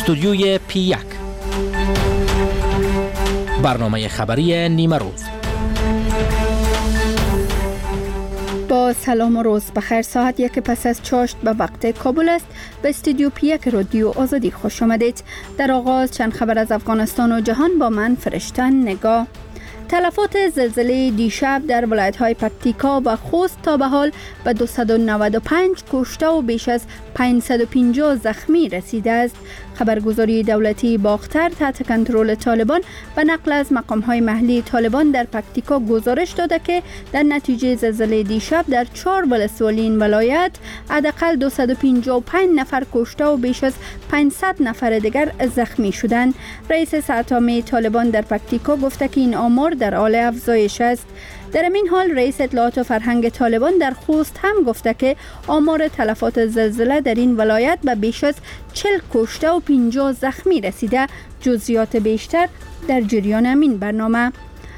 استودیوی P1 برنامه خبری نیمه روز. با سلام و روز بخیر. ساعت 1 پس از چاشت به وقت کابل است. به استودیو P1 رادیو آزادی خوش آمدید. در آغاز چند خبر از افغانستان و جهان با من فرشته نگاه. تلفات زلزله دیشب در ولایت‌های پکتیکا و خوست تا به حال به 295 کشته و بیش از 550 زخمی رسیده است. خبرگزاری دولتی باختر تحت کنترل طالبان به نقل از مقام‌های محلی طالبان در پکتیکا گزارش داده که در نتیجه زلزله دیشب در 4 ولسوالی ولایت حداقل 255 نفر کشته و بیش از 500 نفر دیگر زخمی شدند. رئیس سرعامه طالبان در پکتیکا گفته که این آمار در حال افزایش است. در این حال رئیس اطلاعات و فرهنگ طالبان در خوست هم گفته که آمار تلفات زلزله در این ولایت به بیش از 40 کشته و 50 زخمی رسیده. جزئیات بیشتر در جریان این برنامه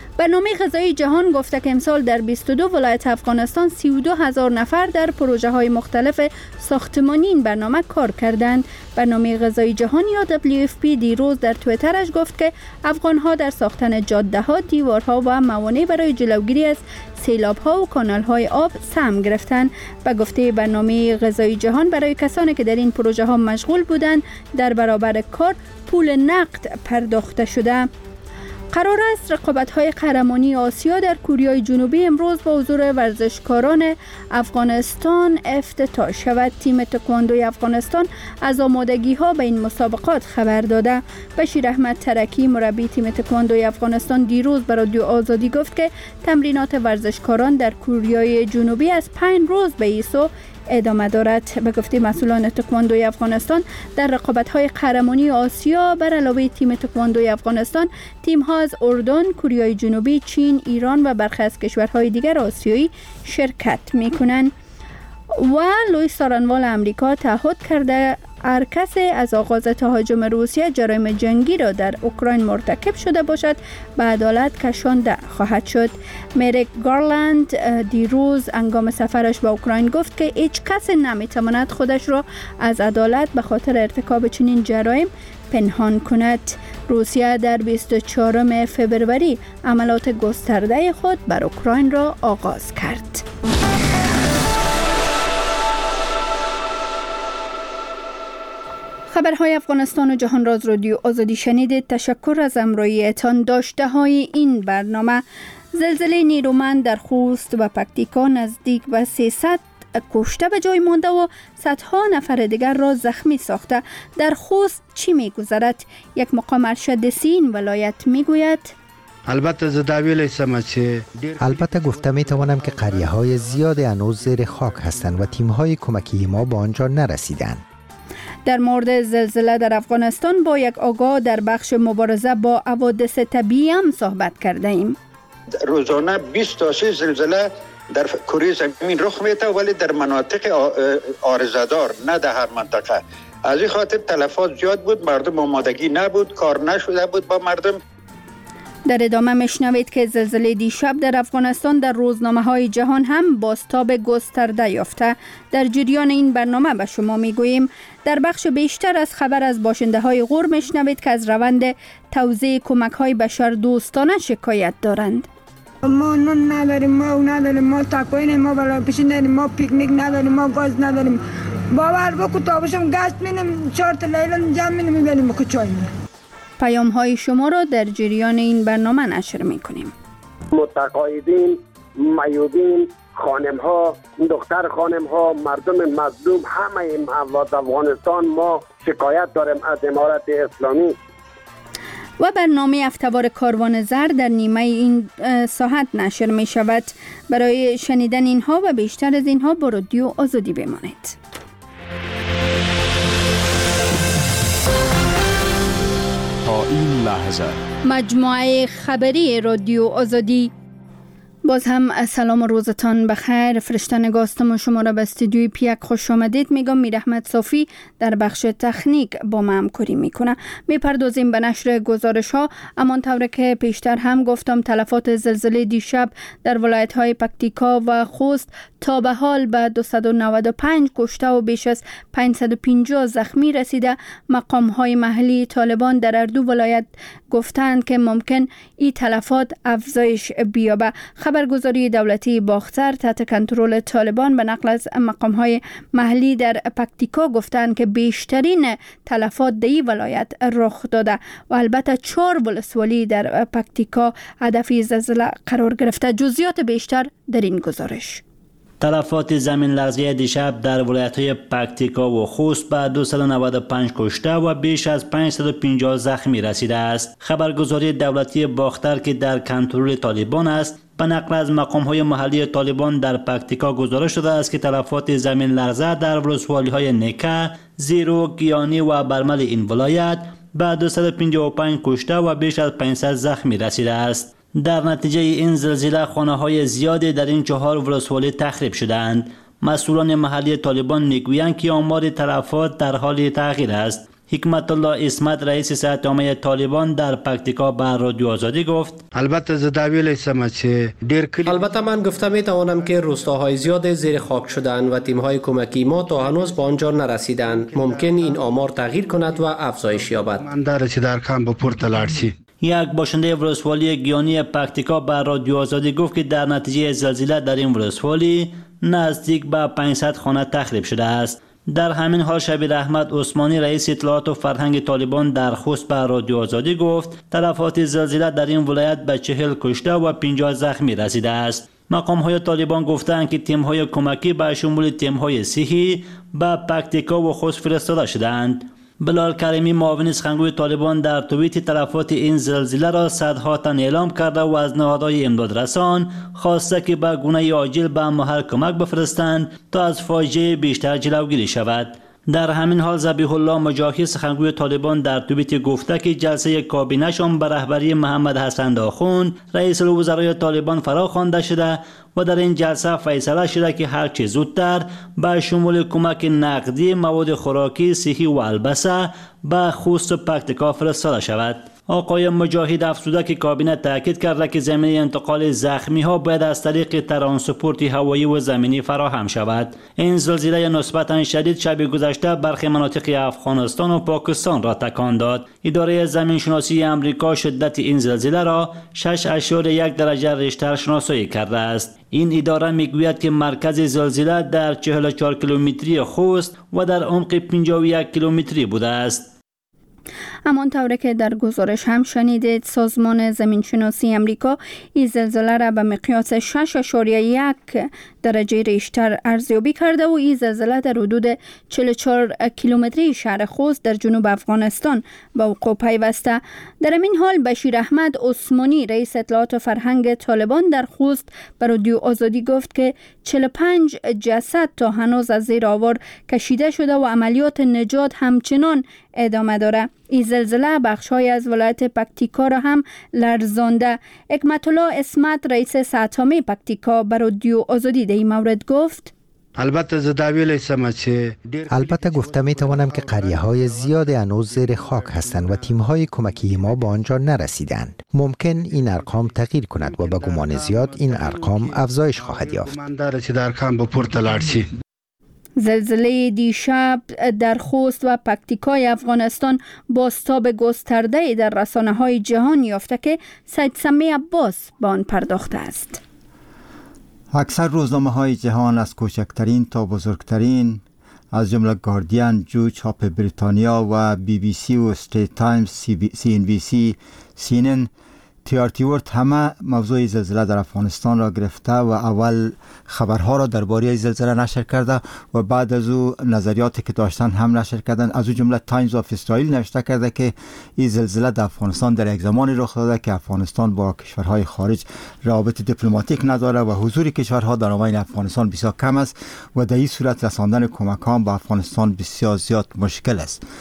غذایی جهان گفته که امسال در 22 ولایت افغانستان 32,000 نفر در پروژه های مختلف ساختمانی این برنامه کار کردند. برنامه غذایی جهان یا WFP دیروز در توییترش گفت که افغان ها در ساختن جاده ها، دیوارها و موانع برای جلوگیری از سیلاب ها و کانال های آب سهم گرفتند. به گفته برنامه غذایی جهان برای کسانی که در این پروژه ها مشغول بودند در برابر کار پول نقد پرداخته شده. قرار است رقابت‌های قهرمانی آسیا در کره جنوبی امروز با حضور ورزشکاران افغانستان افتتاح شود. تیم تکواندوی افغانستان از آمادگی‌ها به این مسابقات خبر داده. بشیر احمد ترکی مربی تیم تکواندوی افغانستان دیروز به رادیو آزادی گفت که تمرینات ورزشکاران در کره جنوبی از 5 روز به این سو ادامه دارد. به گفته مسئولان تکواندوی افغانستان در رقابت‌های قهرمانی آسیا بر علاوه تیم تکواندوی افغانستان تیم‌ها از اردن، کره جنوبی، چین، ایران و برخی از کشورهای دیگر آسیایی شرکت می‌کنند. و لوی سارنوال امریکا تعهد کرده هر کسی از آغاز تهاجم روسیه جرایم جنگی را در اوکراین مرتکب شده باشد به عدالت کشانده خواهد شد. مریک گارلند دیروز هنگام سفرش به اوکراین گفت که هیچ کس نمیتواند خودش را از عدالت به خاطر ارتکاب چنین جرایم پنهان کند. روسیه در 24 فوریه عملیات گسترده خود بر اوکراین را آغاز کرد. خبرهای افغانستان و جهان را از رادیو آزادی شنیدید. تشکر از همراهیتان. داشته های این برنامه: زلزله نیرومند در خوست و پکتیکا نزدیک به 300 کشته به جای مانده و صدها نفر دیگر را زخمی ساخته. در خوست چی می‌گذرد؟ یک مقام ارشد این ولایت میگوید البته گفته می توانم که قریه های زیاد هنوز زیر خاک هستند و تیم های کمکی ما به آنجا نرسیدند. در مورد زلزله در افغانستان با یک آگاه در بخش مبارزه با حوادث طبیعی هم صحبت کرده ایم. روزانه 20 تا 30 زلزله در کره زمین رخ میده، ولی در مناطق عارضه‌دار، نه در هر منطقه. از این خاطر تلفات زیاد بود، مردم آمادگی نبود، کار نشده بود با مردم. در ادامه میشنوید که زلزله دیشب در افغانستان در روزنامه‌های جهان هم بازتاب گسترده یافته. در جریان این برنامه به شما میگوییم در بخش بیشتر از خبر از باشنده‌های غور میشنوید که از روند توزیع کمک‌های بشردوستانه شکایت دارند. ما نون نداریم، ما اون نداریم، ما تاکوین، ما بالا پیشین نداریم، ما پیکنیک نداریم، ما گاز نداریم. باور بکن تابشم گاز می‌نیم 4 تا لیلان جمع می‌بینیم که چای می‌نیم. پیام های شما را در جریان این برنامه نشر میکنیم. متقاعدین، معیوبین، خانم ها، دختر خانم ها، مردم مظلوم، همه محلات افغانستان ما شکایت داریم از امارت اسلامی. و برنامه افتوار کاروان زر در نیمه این ساعت نشر می شود. برای شنیدن اینها و بیشتر از اینها با رادیو آزادی بمانید. تا این لحظه مجموعه خبری رادیو آزادی. باز هم سلام و روزتان بخیر. فرشته نگاستم شما را به استودیوی پیک خوش آمدید میگم. میر احمد صافی در بخش تکنیک با ما همکاری میکنه. میپردازیم به نشر گزارش ها. امان طوری که پیشتر هم گفتم تلفات زلزله دیشب در ولایت های پکتیکا و خوست تا به حال به 295 کشته و بیش از 550 زخمی رسیده. مقام های محلی طالبان در هر دو ولایت گفتند که ممکن این تلفات افزایش بیابه. خبرگزاری دولتی باختر تحت کنترل طالبان به نقل از مقام‌های محلی در پکتیکا گفتند که بیشترین تلفات در این ولایت رخ داده و البته 4 ولسوالی در پکتیکا هدف زلزله قرار گرفته. جزئیات بیشتر در این گزارش. تلفات زمین لرزه دیشب در ولایت‌های پکتیکا و خوست به 295 کشته و بیش از 550 زخمی رسیده است. خبرگزاری دولتی باختر که در کنترل طالبان است به نقل از مقام‌های محلی طالبان در پکتیکا گزارش شده است که تلفات زمین لرزه در ولسوالی‌های نکه، زیرو، گیانی و برمل این ولایت به 255 کشته و بیش از 500 زخمی رسیده است. در نتیجه این زلزله خانه‌های زیادی در این 4 ولسوالی تخریب شدند. مسئولان محلی طالبان میگویند که آمار تلفات در حال تغییر است. حکمت الله اسمت رئیس صحت عامه طالبان در پکتیکا به رادیو آزادی گفت: البته من گفته می توانم که روستاهای زیاد زیر خاک شدند و تیم‌های کمکی ما تا هنوز به آنجا نرسیدند. ممکن این آمار تغییر کند و افزایش یابد. یک باشنده ولسوالی گیانی پکتیکا به رادیو آزادی گفت که در نتیجه زلزله در این ولسوالی نزدیک به 500 خانه تخریب شده است. در همین حال شبیر احمد عثمانی رئیس اطلاعات و فرهنگ طالبان در خوست به رادیو آزادی گفت تلفات زلزله در این ولایت به 40 کشته و 50 زخمی رسیده است. مقام‌های طالبان گفتند که تیم‌های کمکی به شمول تیم‌های صحی به پکتیکا و خوست فرستاده شدند. بلال کریمی معاون سخنگوی طالبان در توییت تلفات این زلزله را صدها تن اعلام کرده و از نهادهای امدادرسان خواسته که به گونه عاجل به محل کمک بفرستند تا از فاجعه بیشتر جلوگیری شود. در همین حال ذبیح الله مجاهد سخنگوی طالبان در توییت گفته که جلسه کابینه‌شان به رهبری محمد حسن داخون رئیس الوزرای طالبان فرا خوانده شده و در این جلسه فیصله شده که هر چه زودتر به شمول کمک نقدی، مواد خوراکی، صحی و البسه به خوست و پکتیکا فرستاده شود. آقای مجاهد افزوده که کابینه تاکید کرده که زمینه انتقال زخمی ها باید از طریق ترانسپورت هوایی و زمینی فراهم شود. این زلزله نسبتاً شدید شب گذشته برخی مناطق افغانستان و پاکستان را تکان داد. اداره زمین شناسی امریکا شدت این زلزله را 6.1 درجه ریشتر شناسایی کرده است. این اداره میگوید که مرکز زلزله در 44 کیلومتری خوست و در عمق 51 کیلومتری بوده است. همان طوری که در گزارش هم شنیدید سازمان زمینشناسی امریکا این زلزله را به مقیاس 6.1 درجه ریشتر ارزیابی کرده و این زلزله در حدود 44 کیلومتری شهر خوست در جنوب افغانستان به وقوع پیوسته. در این حال بشیر احمد عثمانی رئیس اطلاعات و فرهنگ طالبان در خوست به رادیو آزادی گفت که 45 جسد تا هنوز از زیر آوار کشیده شده و عملیات نجات همچنان ادامه داره. این زلزله بخش‌های از ولایت پکتیکا را هم لرزانده. حکمت الله اسمت رئیس صحت عامه پکتیکا به رادیو آزادی در این مورد گفت: البته گفته می توانم که قریه های زیاد هنوز زیر خاک هستند و تیم های کمکی ما به آنجا نرسیدند. ممکن این ارقام تغییر کند و به گمان زیاد این ارقام افزایش خواهد یافت. زلزله دیشب در خوست و پکتیکای افغانستان بازتاب گسترده در رسانه‌های جهان یافته که سید سمی عباس به آن پرداخته است. اکثر روزنامه‌های جهان از کوچکترین تا بزرگترین از جمله گاردین، جو، چاپ بریتانیا و بی بی سی و استریت تایمز، سی ان بی سی، سینن، TRT ورد همه موضوع زلزله در افغانستان را گرفته و اول خبرها را درباره زلزله نشر کرده و بعد از او نظریاتی که داشتن هم نشر کردن. از او جمله تایمز آف اسرائیل نوشته کرده که این زلزله در افغانستان در یک زمانی رخ داده که افغانستان با کشورهای خارج روابط دیپلماتیک نداره و حضور کشورها در آبین افغانستان بسیار کم است و در این صورت رساندن کمک‌ها به افغانستان بسیار زیاد مشکل است.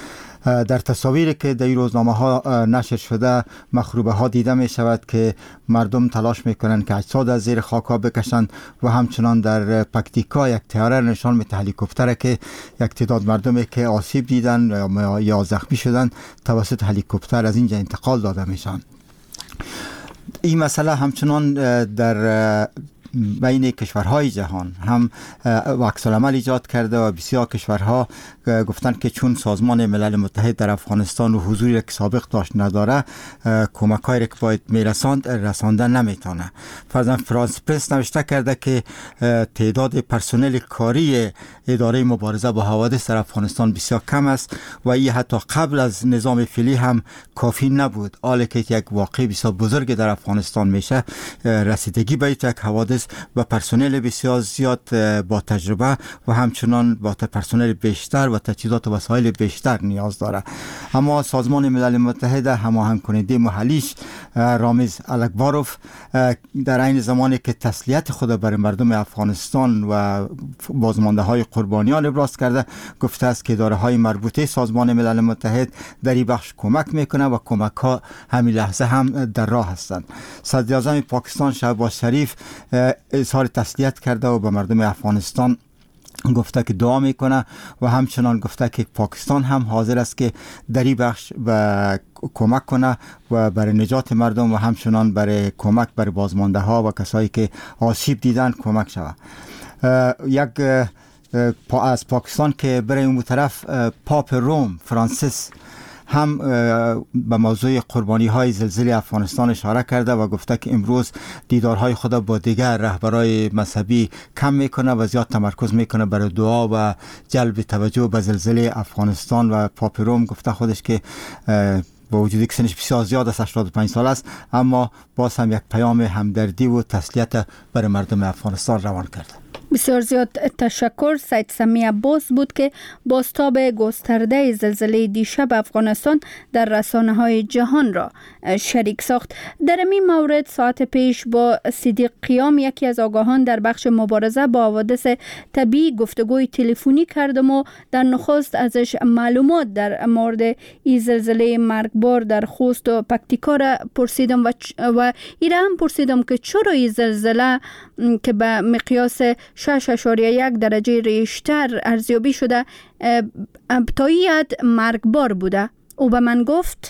در تصاویری که در این روزنامه ها نشر شده مخروبه ها دیده می شود که مردم تلاش می کنند که اجساد از زیر خاک ها بکشند و همچنان در پکتیکا یک طیاره نشان میده، هلیکوپتر که یک تعداد مردمی که آسیب دیدن یا زخمی شدن توسط هلیکوپتر از اینجا انتقال داده میشن. این مسئله همچنان در بین کشورهای جهان هم عکس العمل ایجاد کرده و بسیار کشورها گفتند که چون سازمان ملل متحد در افغانستان و حضوری که سابق داشت نداره، کمک‌هایی که باید رسانده نمیتونه. فرضاً فرانس پرس نوشته کرده که تعداد پرسنل کاری اداره مبارزه با حوادث در افغانستان بسیار کم است و این حتی قبل از نظام فعلی هم کافی نبود. حالا که یک واقعه بسیار بزرگ در افغانستان میشه، رسیدگی به یک حوادث و پرسنل بسیار زیاد با تجربه و همچنان با پرسنل بیشتر و تجهیزات و وسایل بیشتر نیاز داره. اما سازمان ملل متحد هماهنگ کننده محلیش رامز الکباروف در این زمانی که تسلیت خود برای مردم افغانستان و بازمانده های قربانیان ابراز کرده، گفته است که اداره‌های مربوطه سازمان ملل متحد در این بخش کمک میکنه و کمک ها همین لحظه هم در راه هستند. صدر اعظم پاکستان شهباز شریف اظهار تسلیت کرده و به مردم افغانستان گفته که دعا میکنه و همچنان گفته که پاکستان هم حاضر است که در این بخش کمک کنه و برای نجات مردم و همچنان برای کمک برای بازمانده ها و کسایی که آسیب دیدن کمک شود. از پاکستان که برای اون طرف پاپ روم فرانسیس هم به موضوع قربانی های زلزله افغانستان اشاره کرده و گفته که امروز دیدارهای خود با دیگر رهبرای مذهبی کم میکنه و زیاد تمرکز میکنه برای دعا و جلب توجه به زلزله افغانستان. و پاپ روم گفته خودش که با وجودی که سنش بسیار زیاد است، 85 سال است، اما باز هم یک پیام همدردی و تسلیت برای مردم افغانستان روان کرده. بسیار زیاد تشکر. سید سمی عباس بود که بازتاب گسترده زلزله دیشب افغانستان در رسانه‌های جهان را شریک ساخت. در این مورد ساعت پیش با صدیق قیام، یکی از آگاهان در بخش مبارزه با حوادث طبیعی، گفتگوی تلفنی کردم و در نخست ازش معلومات در مورد این زلزله مرگبار در خوست و پکتیکا را پرسیدم و ایره هم پرسیدم که چرا این زلزله که به مقیاس 6.1 درجه ریشتر ارزیابی شده تا این حد مرگبار بوده. او به من گفت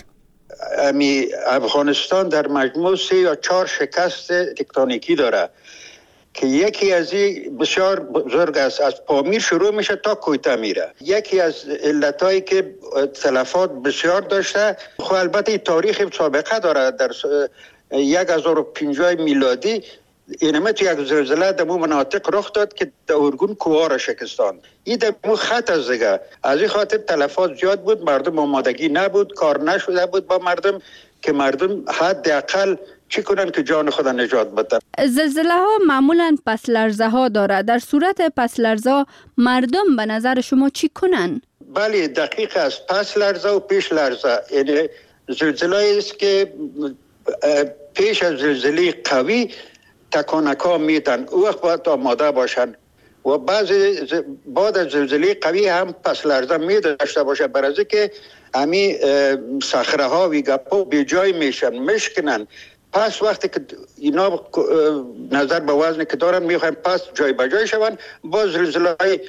افغانستان در مجموع 3 یا 4 شکست تکتونیکی داره که یکی از این بسیار بزرگ است، از پامیر شروع میشه تا کویته میره. یکی از علتایی که تلفات بسیار داشته، خب البته تاریخ سابقه داره. در 1050 میلادی اینمه تو یک زلزله در مو مناطق رخ داد که در ارگون کوه را شکستان. این در مو خط از دیگه، از این خاطر تلفات زیاد بود، مردم آمادگی نبود، کار نشده بود با مردم که مردم حداقل چی کنن که جان خود نجات بدن. زلزله ها معمولا پس لرزه ها داره. در صورت پس لرزه ها مردم به نظر شما چی کنن؟ بله دقیق است، پس لرزه و پیش لرزه. یعنی زلزله است که پیش از زلزله قوی تکانکا میتن، او وقت باید آماده باشن و بعد از زلزله قوی هم پس لرزه می داشته باشه، برای که همی صخره ها و گپا به جای میشن، مشکنن. پس وقتی که اینا نظر به وزن که دارن میخواین پس جای به جای شون، با زلزله های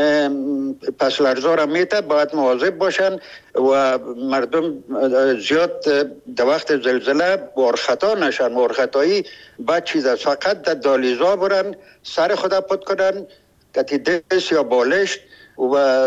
پس لرزه را میته باید مواظب باشن و مردم زیاد در وقت زلزله وارخطا نشن. وارخطایی بعد چیز است، فقط در دالیزا برن، سر خدا پد کنن، کتی دست یا بالشت و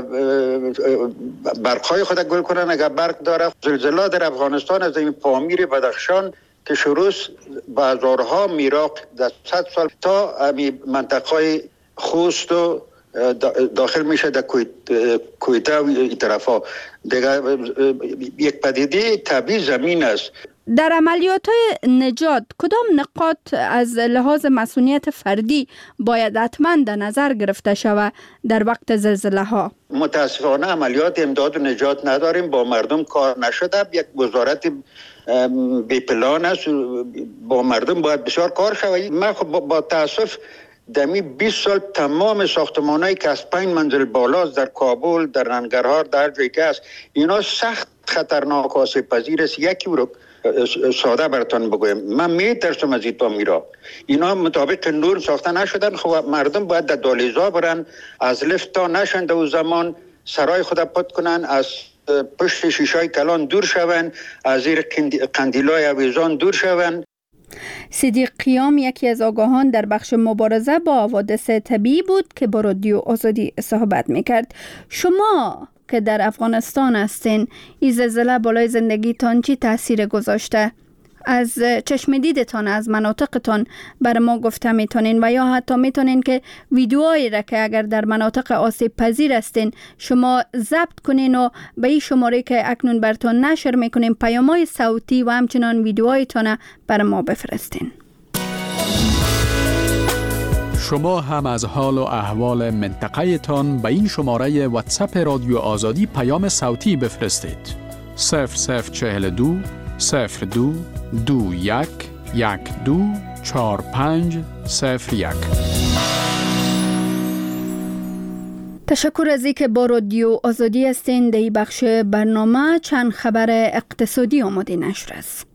برقهای خود گل کنن اگر برق داره. زلزله در افغانستان از این پامیر بدخشان که شروع به هزارها میراق در 100 سال تا همین منطقه خوست و داخل میشه در کویته و این طرف ها دیگه یک پدیده طبیعی زمین است. در عملیات نجات کدام نقاط از لحاظ مسئولیت فردی باید حتما در نظر گرفته شود در وقت زلزله ها؟ متاسفانه عملیات امداد و نجات نداریم، با مردم کار نشده. یک وزارت بی پلان است، با مردم باید بسیار کار شود. من با تاسف دمی 20 سال تمام ساختمانایی که از 5 منزل بالاست در کابل، در ننگرهار، در جایی که است، اینا سخت خطرناک آسیب پذیر است. یکی رو ساده براتون بگویم، من میترسم از این میرا. اینا مطابق نور ساخته نشدن. خب مردم باید در دهلیزها برن، از لفت تا نشند و زمان سرای خود پد کنن، از پشت شیشای کلان دور شوند، از زیر قندیلای اویزان دور شوند. صدیق قیام یکی از آگاهان در بخش مبارزه با حوادث طبیعی بود که با رادیو آزادی صحبت میکرد. شما که در افغانستان هستین، این زلزله بالای زندگیتان چی تاثیر گذاشته؟ از چشم دیدتان، از مناطقتان بر ما گفته میتونین و یا حتی میتونین که ویدیوهایی را که اگر در مناطق آسیب پذیر هستین شما ضبط کنین و به این شماره که اکنون براتون نشر میکنین پیام‌های صوتی و همچنان ویدیوهایتان بر ما بفرستین. شما هم از حال و احوال منطقه تان به این شماره واتساپ رادیو آزادی پیام صوتی بفرستید. 0042 02 21 12 45 01. تشکر از اینکه با رادیو آزادی هستین. در این بخش برنامه چند خبر اقتصادی آماده نشر است.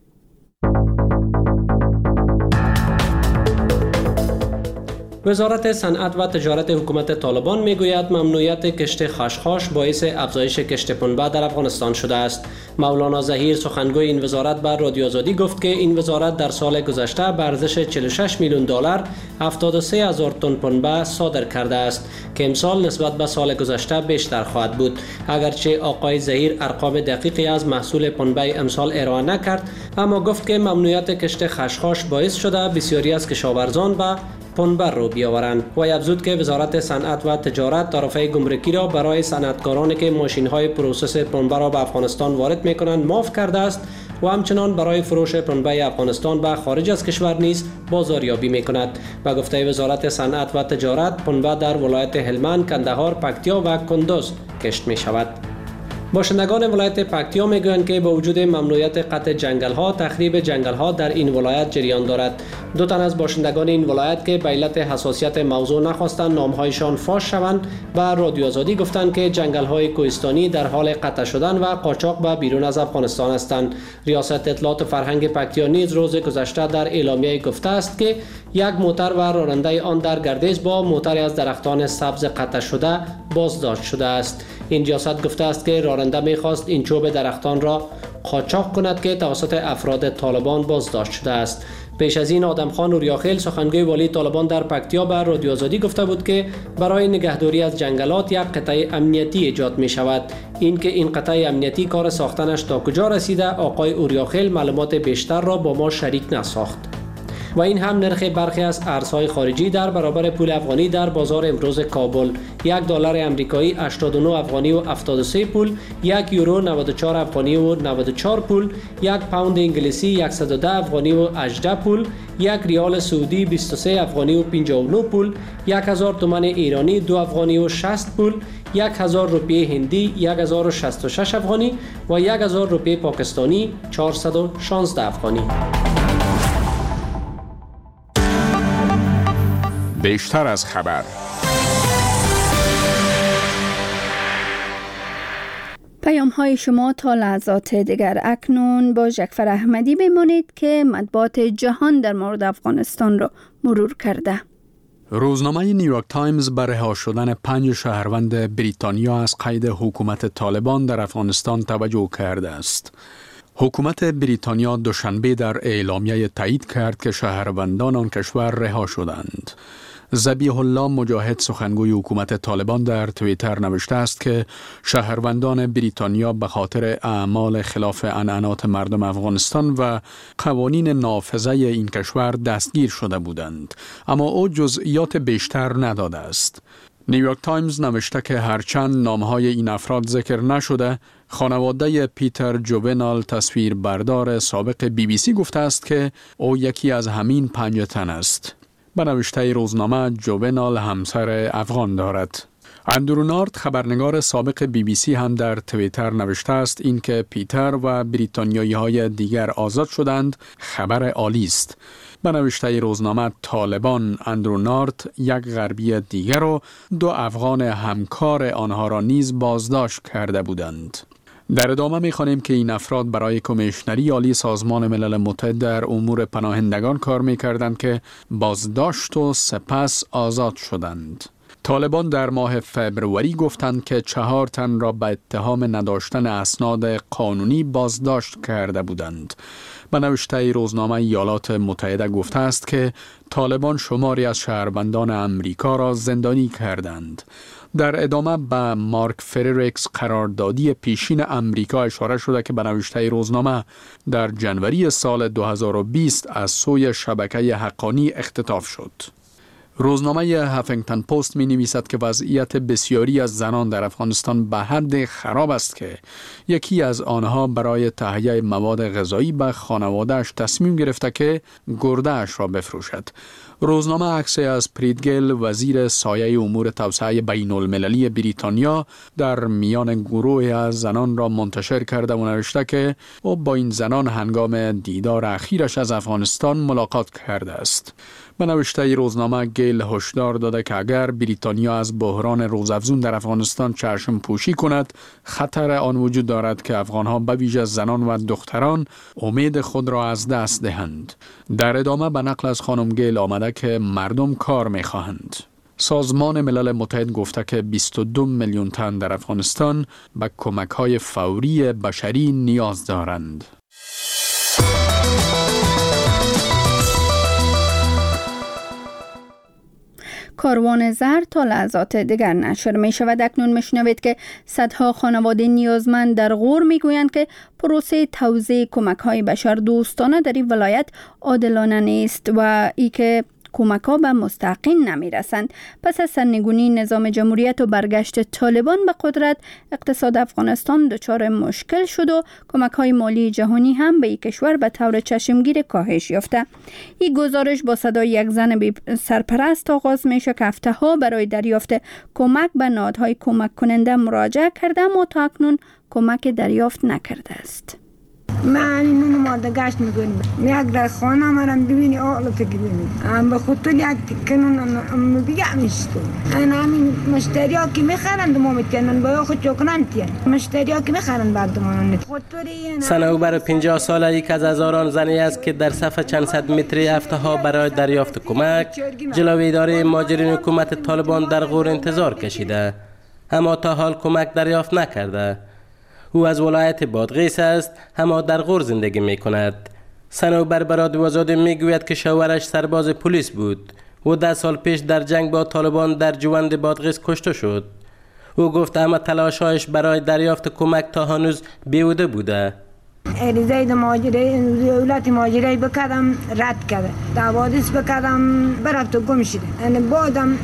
وزارت صنعت و تجارت حکومت طالبان میگوید ممنوعیت کشت خشخاش باعث افزایش کشت پنبه در افغانستان شده است. مولانا ظهیر سخنگوی این وزارت بر رادیو آزادی گفت که این وزارت در سال گذشته به ارزش 46 میلیون دلار 73,000 تن پنبه صادر کرده است که امسال نسبت به سال گذشته بیشتر خواهد بود. اگرچه آقای ظهیر ارقام دقیقی از محصول پنبه امسال ارائه نکرد، اما گفت که ممنوعیت کشت خشخاش باعث شده بسیاری از کشاورزان به پنبه رو بیاورند و افزود که وزارت صنعت و تجارت طرفه گمرکی را برای صنعتکارانی که ماشین‌های پروسس پنبه را به افغانستان وارد می‌کنند معاف کرده است و همچنان برای فروش پنبه افغانستان به خارج از کشور نیز بازاریابی می‌کند. به گفته وزارت صنعت و تجارت، پنبه در ولایت هلمند، کندهار، پکتیا و کندوز کشت می‌شود. باشندگان ولایت پکتیا میگویند که با وجود ممنوعیت قطع جنگل‌ها، تخریب جنگل‌ها در این ولایت جریان دارد. 2 تن از باشندگان این ولایت که به علت حساسیت موضوع نخواستند نام‌هایشان فاش شوند، به رادیو آزادی گفتند که جنگل‌های کوهستانی در حال قطع شدن و قاچاق به بیرون از افغانستان هستند. ریاست اطلاعات و فرهنگ پکتیا نیز روز گذشته در اعلامیه گفته است که یک موتر و راننده آن در گردش با موتری از درختان سبز قطع شده بازداشت شده است. این ریاست گفته است که راننده می‌خواست این چوب درختان را قاچاق کند که توسط افراد طالبان بازداشت شده است. پیش از این آدمخان نوریاخیل سخنگوی والی طالبان در پکتیا به رادیو آزادی گفته بود که برای نگهداری از جنگلات یک قطعه امنیتی ایجاد می شود. این که این قطعه امنیتی کار ساختنش تا کجا رسیده، آقای اوریاخیل معلومات بیشتر را با ما شریک نساخت. و این هم نرخ برخی از ارزهای خارجی در برابر پول افغانی در بازار امروز کابل: $1 امریکایی 89 افغانی و 73 پول، €1 94 افغانی و 94 پول، یک پوند انگلیسی 110 افغانی و 18 پول، یک ریال سعودی 23 افغانی و 59 پول، 1000 تومان ایرانی 2 افغانی و 60 پول، 1000 روپیه هندی 1066 افغانی و 1000 روپیه پاکستانی 416 افغانی. بیشتر از خبر. پیام های شما تا لحظات دیگر. اکنون با جعفر احمدی بمانید که مطبوعات جهان در مورد افغانستان را مرور کرده. روزنامه نیویورک تایمز بر رها شدن 5 شهروند بریتانیا از قید حکومت طالبان در افغانستان توجه کرده است. حکومت بریتانیا دوشنبه در اعلامیه تایید کرد که شهروندان آن کشور رها شدند. ذبیح الله مجاهد سخنگوی حکومت طالبان در توییتر نوشته است که شهروندان بریتانیا به خاطر اعمال خلاف عنعنات مردم افغانستان و قوانین نافذه این کشور دستگیر شده بودند، اما او جزئیات بیشتر نداده است. نیویورک تایمز نوشته که هرچند نامهای این افراد ذکر نشده، خانواده پیتر جوونال تصویربردار سابق BBC گفته است که او یکی از همین 5 تن است. به نوشته روزنامه، جوونال همسر افغان دارد. اندرو نارت خبرنگار سابق BBC هم در توییتر نوشته است اینکه پیتر و بریتانیایی های دیگر آزاد شدند خبر عالی است. به نوشته روزنامه طالبان اندرو نارت یک غربی دیگر و 2 افغان همکار آنها را نیز بازداشت کرده بودند. در ادامه می‌خوانیم که این افراد برای کمیشنری عالی سازمان ملل متحد در امور پناهندگان کار می‌کردند که بازداشت و سپس آزاد شدند. طالبان در ماه فبروری گفتند که 4 تن را به اتهام نداشتن اسناد قانونی بازداشت کرده بودند. به نوشته روزنامه ایالات متحده گفته است که طالبان شماری از شهروندان امریکا را زندانی کردند. در ادامه به مارک فریرکس قراردادی پیشین امریکا اشاره شده که به نوشته روزنامه در جنوری سال 2020 از سوی شبکه حقانی اختطاف شد. روزنامه هافینگتن پست می نویسد که وضعیت بسیاری از زنان در افغانستان به حد خراب است که یکی از آنها برای تهیه مواد غذایی به خانواده‌اش تصمیم گرفته که گرده‌اش را بفروشد. روزنامه عکسی از پریتگل وزیر سایه امور توسعه بین المللی بریتانیا در میان گروه از زنان را منتشر کرده و نوشته که او با این زنان هنگام دیدار اخیرش از افغانستان ملاقات کرده است. به نوشته روزنامه گیل هشدار داده که اگر بریتانیا از بحران روزافزون در افغانستان چشم پوشی کند، خطر آن وجود دارد که افغانها به ویژه زنان و دختران امید خود را از دست دهند. در ادامه به نقل از خانم گیل آمده که مردم کار می‌خواهند. سازمان ملل متحد گفته که 22 میلیون تن در افغانستان به کمک‌های فوری بشری نیاز دارند. کاروان زر تا لحظات دیگر نشر می شود. اکنون می شنوید که صدها خانواده نیازمند در غور می گویند که پروسه توزیع کمک های بشر دوستانه در این ولایت عادلانه نیست و ای که کمک ها به مستحقین نمی رسند. پس از سرنگونی نظام جمهوریت و برگشت طالبان به قدرت، اقتصاد افغانستان دچار مشکل شد و کمک های مالی جهانی هم به این کشور به طور چشمگیر کاهش یافته. این گزارش با صدای یک زن سرپرست آغاز می شود که هفته ها برای دریافت کمک به نهادهای کمک کننده مراجعه کرده اما تا اکنون کمک دریافت نکرده است. من اینو ماده گشت میکنیم یک در خانه مرم ببینی آلو فکر ببینی به خودتون یک تکنون بگم میشتو همین مشتری ها که میخرند ما میتینن باید خود چکنن تین مشتری ها که میخرند بردمانن صنوبر 50 ساله یک از هزاران زنی است که در صف چند صد متری هفته ها برای دریافت کمک جلوی اداره مهاجرین حکومت طالبان در غور انتظار کشیده، اما تا حال کمک دریافت نکرده. او از ولایت بادغیس است، اما در غور زندگی می کند. صنوبر به رادیو آزادی می گوید که شوهرش سرباز پلیس بود و 10 سال پیش در جنگ با طالبان در جوند بادغیس کشته شد. او گفت اما تلاش‌هایش برای دریافت کمک تا هنوز بیهوده بوده. عریضه دولت مهاجره بکردم رد کرده، دعوادش بکردم برفت و گم شده. بعدم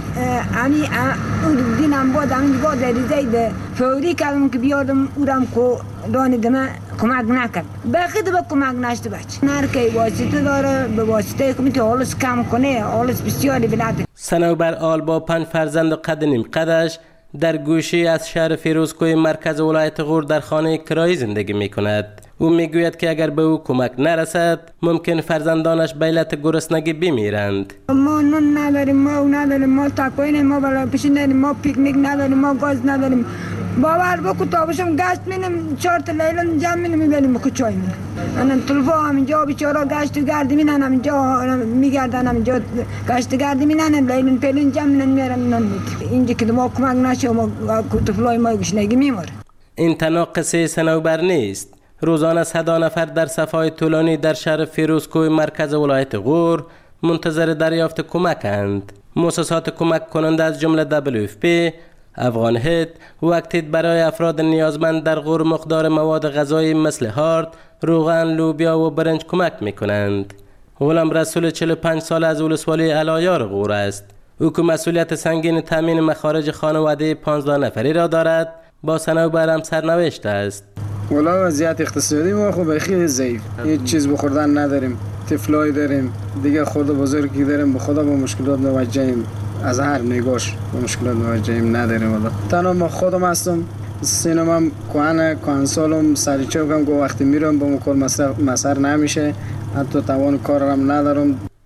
دینم بعد عریضه فوری کردم که بیادم اورم که دانیدم کمک نکرد. بخید به کمک نشده بچه. نرکه واسطه داره به واسطه که حالش کم کنه، حالش بسیاری بلده. صنوبر آل با 5 فرزند و قد نیم قدش در گوشه از شهر فیروزکوی مرکز ولایت غور در خانه کرایی زندگی می کند. او می گوید که اگر به او کمک نرسد ممکن فرزندانش به علت گرسنگی بمیرند. ما نون نداریم، ما تاکوین، ما بالا پیشین نداریم، ما پیکنیک نداریم، ما گاز نداریم. باور بکو تا باشم گشت مینم 4 تا لیلان جمع مینم میبریم بکو چای مینم. انا طلبا همینجا بیچارا گشت و گردی مینن همینجا میگردن همینجا گشت گردی مینن لیلان پیلان جمع مینن میارن مینن اینجا که ما کمک نشه ما طفلای ما گشنگی میماره. این تنها قصه صنوبر نیست. روزانه 100 نفر در صفهای طولانی در شهر فیروزکوی مرکز ولایت غور منتظر دریافت کمکند. مؤسسات کمک کننده از جمله WFP، افغان هید و اکتید برای افراد نیازمند در غور مقدار مواد غذایی مثل هارد، روغن، لوبیا و برنج کمک میکنند. غلام رسول 45 سال از ولسوالی علایار غور است. او که مسئولیت سنگین تامین مخارج خانواده 15 نفری را دارد، با صنوبر هم سرنوشت است. والا وضعیت اقتصادی ما خب خیلی ضعیف، هیچ چیز بخوردن نداریم، طفلای داریم، دیگه خود بزرگی داریم، به خدا با مشکلات مواجهیم، از هر نگاش با مشکلات مواجهیم نداریم. والا تنها ما خودم هستم، سینمام کانسولم سریچه بگم که وقتی میرم با مکل مسر نمیشه، حتی توان کارم ندارم.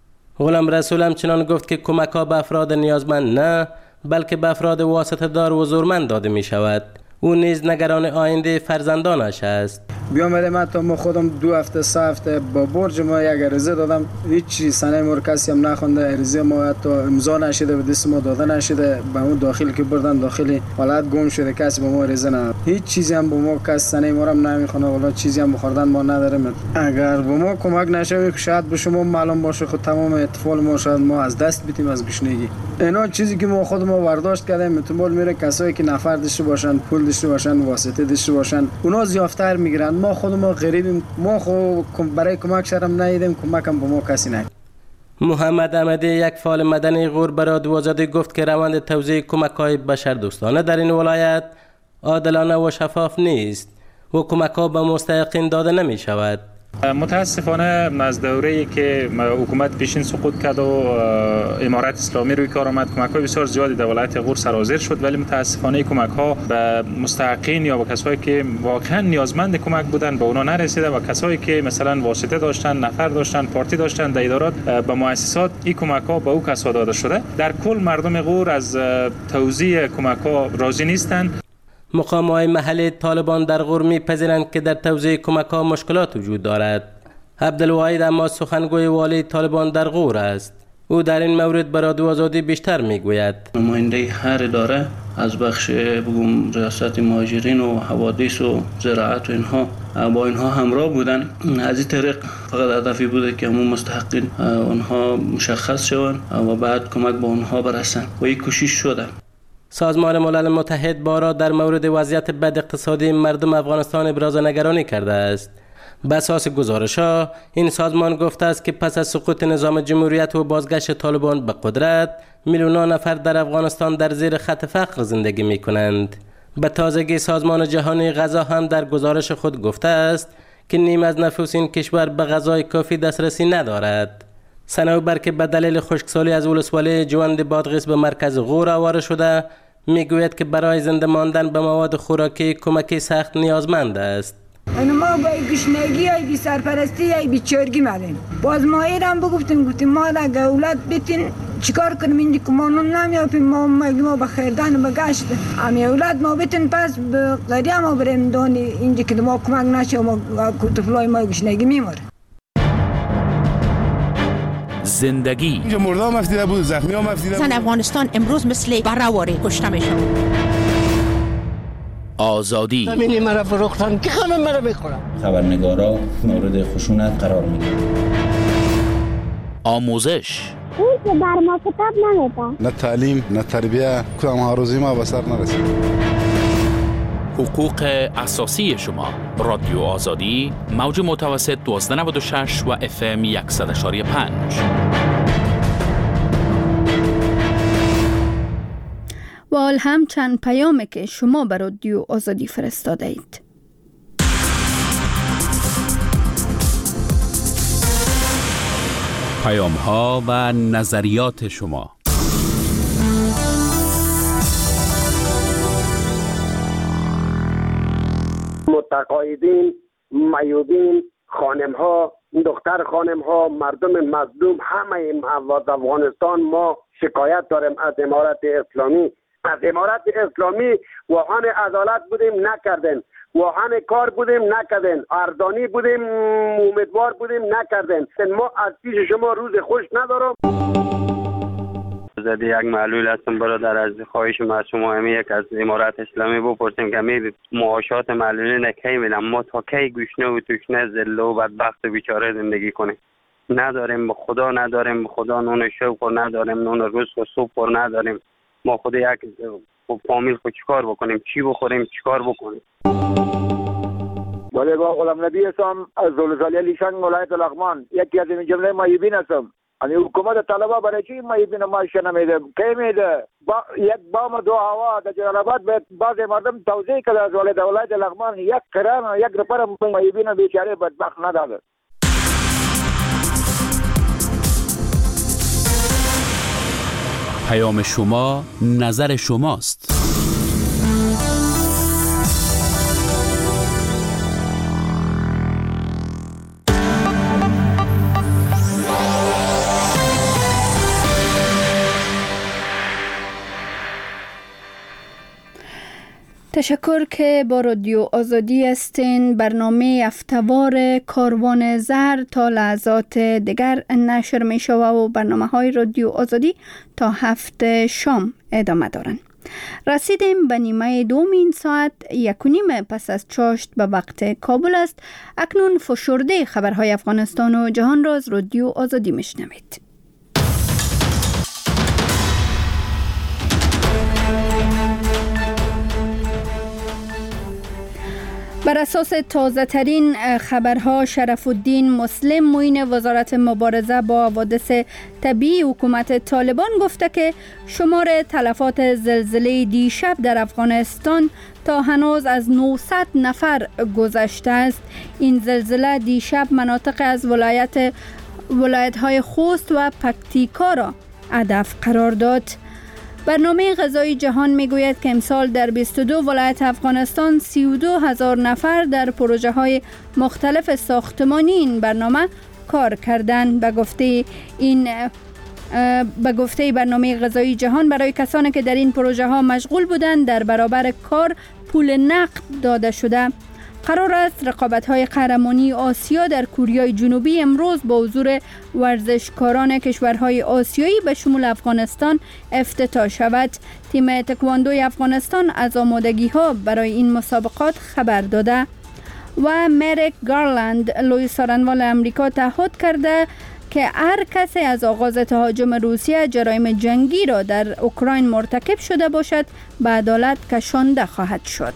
غلام رسول همچنان گفت که کمک ها به افراد نیازمند نه بلکه به افراد واسطه دار و زورمند داده می شود. او نیز نگران آینده فرزندانش است. بیامده من تا ما خودم 2 هفته 3 هفته با برج ما یک عریضه دادم، هیچ چیز سنه ما کسی هم نخونده، عریضه ما حتی امضا نشده، به دست ما داده نشده، به اون داخل که بردن داخل حالت گم شده، کسی به ما عریضه نداد، هیچ چیزی هم به ما کسی سنه ما هم نمیخونه، والا چیزی هم بخوردن ما نداریم. اگر به ما کمک نشه شاید به شما معلوم باشه خود تمام اطفال ما شاید ما از دست بدیم از گشنگی. اینا چیزی که ما خود ما برداشت کردیم احتمال میره کسایی که نفر داشته باشن، پول داشته باشن، واسطه داشته باشن، اونا زیافتر میگیرن. ما خود ما غریبیم، ما خود برای کمک شرم نیدیم، کمک هم به ما کسی نید. محمد احمدی یک فعال مدنی غور برای دوازده گفت که روند توزیع کمک‌های بشردوستانه در این ولایت عادلانه و شفاف نیست و کمک‌ها به مستحقین داده نمی شود. متاسفانه از دوره‌ای که حکومت پیشین سقوط کرد و امارت اسلامی روی کار آمد، کمک‌های بسیار زیادی در ولایت غور سرازیر شد، ولی متاسفانه کمک‌ها به مستحقین یا به کسایی که واقعا نیازمند کمک بودن به اونا نرسیده و کسایی که مثلا واسطه داشتن، نفر داشتن، پارتی داشتن در ادارات به مؤسسات این کمک‌ها به او کسا داده شده. در کل مردم غور از توزیع کمک‌ها راضی نیستند. مقام‌های محلی طالبان در غور می‌پذیرند که در توزیع کمک‌ها مشکلات وجود دارد. عبدالواحد اما سخنگوی والی طالبان در غور است. او در این مورد برای رادیو آزادی بیشتر میگوید. نماینده هر اداره از بخش ریاست مهاجرین و حوادث و زراعت و اینها با اینها همراه بودن. از این طریق فقط هدفی بوده که همون مستحقین اونها مشخص شوند و بعد کمک به اونها برسن و این کوشش شده. سازمان ملل متحد بارها در مورد وضعیت بد اقتصادی مردم افغانستان ابراز نگرانی کرده است. به اساس گزارش‌ها این سازمان گفته است که پس از سقوط نظام جمهوریت و بازگشت طالبان به قدرت میلیون‌ها نفر در افغانستان در زیر خط فقر زندگی می‌کنند. به تازگی سازمان جهانی غذا هم در گزارش خود گفته است که نیم از نفوس این کشور به غذای کافی دسترسی ندارد. صنوبر که به دلیل خشکسالی از ولسوالی جوند بادغیس به مرکز غور آواره شده میگوید که برای زنده ماندن به مواد خوراکی کمکی سخت نیازمند است. ما به گشنگی ای بی سرپرستی ای بی چرگی مدیم. باز ما ایران گفتیم ما اگه اولاد بیتین چیکار کنیم اینجا که ما نمیافیم، ما به خیردان بگشت امی اولاد ما بیتین پس به قریه ما بریم دانی اینجا که ما کمک نشه و ما طفلای ما گشنگی میماره. زندگی اینجا مرده هم افتیده بود، زخمی هم افتیده بود. زن افغانستان امروز مثل برهواری کشته میشن. آزادی زمینی مرا فروختن که خانم مرا بخورم. خبرنگارا مورد خشونت قرار میگیرن. آموزش اون که بر ما کتاب نمیده. نه تعلیم نه تربیه، کدام هاروزی ما به سر نرسید. حقوق اساسی شما. رادیو آزادی موج متوسط 1296 و FM 100.5. و حال هم چند پیامی که شما بر رادیو آزادی فرستاده اید. پیام ها و نظریات شما. متقاعدین، معیوبین، خانم ها، دختر خانم ها، مردم مظلوم، همه افغانستان ما شکایت داریم از امارت اسلامی. از امارت اسلامی واهان عدالت بودیم نکردن، واهان کار بودیم نکردن، ارزانی بودیم امیدوار بودیم نکردن. ما از پیش شما روز خوش ندارم. زده یک معلول هستم برادر، از خواهش از شما همه یک از امارت اسلامی بپرسیم که همه معاشات معلولین کی میدن، ما تا کی گوشنه و توشنه ذله و بدبخت و بیچاره زندگی کنیم؟ نداریم به خدا، نداریم به خدا نون شوق و نداریم نون رزق و سوپ و نداریم. ما خود یک فامیل خود چیکار بکنیم؟ چی بخوریم؟ چیکار بکنیم؟ بله با غلام نبی هستم از زلزله لیشان ولایت لغمان، یکی از این جمله معیوبین هستم. یعنی حکومت طالبا برای چی معیوبین معاش نمیده؟ کی میده؟ یک بام دو هوا در جلال آباد به بعض مردم توزیع کرده از ولایت لغمان، یک کران یک نفر معیوبین بیچاره بدبخت نداده. پیام شما نظر شماست. تشکر که با رادیو آزادی هستین. برنامه هفته‌وار کاروان زهر تا لحظات دیگر نشر می شود و برنامه های رادیو آزادی تا 7 شام ادامه دارند. رسیدیم به نیمه دوم این ساعت 1:30 پس از چاشت به وقت کابل است. اکنون فشرده خبرهای افغانستان و جهان را از رادیو آزادی میشنوید. بر اساس تازه ترین خبرها، شرف الدین مسلم معین وزارت مبارزه با حوادث طبیعی حکومت طالبان گفته که شمار تلفات زلزله دیشب در افغانستان تا هنوز از 900 نفر گذشته است. این زلزله دیشب مناطق از ولایت‌های خوست و پکتیکا را هدف قرار داد. برنامه غذایی جهان میگوید که امسال در 22 ولایت افغانستان 32,000 نفر در پروژه های مختلف ساختمانی این برنامه کار کردند. به گفته برنامه غذایی جهان، برای کسانی که در این پروژه ها مشغول بودند در برابر کار پول نقد داده شده. قرار است رقابت‌های قهرمانی آسیا در کره جنوبی امروز با حضور ورزشکاران کشورهای آسیایی به شمول افغانستان افتتاح شود. تیم تکواندوی افغانستان از آمادگی‌ها برای این مسابقات خبر داده و مریک گارلند لوی سارنوال امریکا تعهد کرده که هر کسی از آغاز تهاجم روسیه جرایم جنگی را در اوکراین مرتکب شده باشد به عدالت کشانده خواهد شد.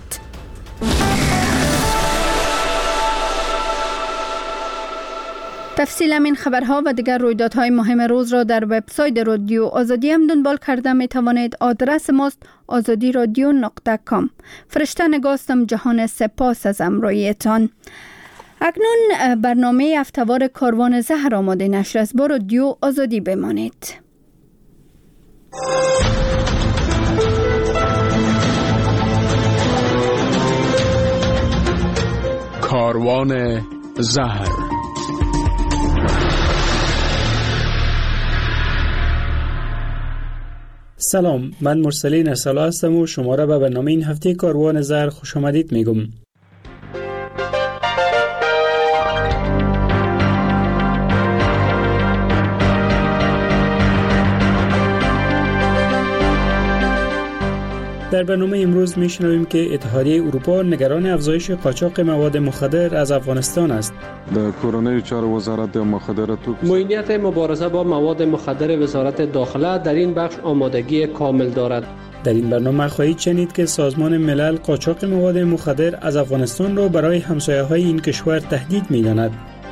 تفصیل این خبرها و دیگر رویدادهای مهم روز را در وبسایت رادیو آزادی هم دنبال کرده می توانید. آدرس ماست azadiradio.com. فرشته نگاستم جهان سپاس از همراهیتان. اکنون برنامه هفته‌وار کاروان زهر آماده نشر است. با رادیو آزادی بمانید. کاروان زهر. سلام، من مرسلین ارسلا هستم و شما را به برنامه این هفته کاروان زهر خوش آمدید میگم. در برنامه امروز میشنویم که اتحادیه اروپا نگران افزایش قاچاق مواد مخدر از افغانستان است. در کورونای چار وزارت مخدرات معینیت مبارزه با مواد مخدر وزارت داخله در این بخش آمادگی کامل دارد. در این برنامه خواهید شنید که سازمان ملل قاچاق مواد مخدر از افغانستان را برای همسایه‌های این کشور تهدید می‌داند.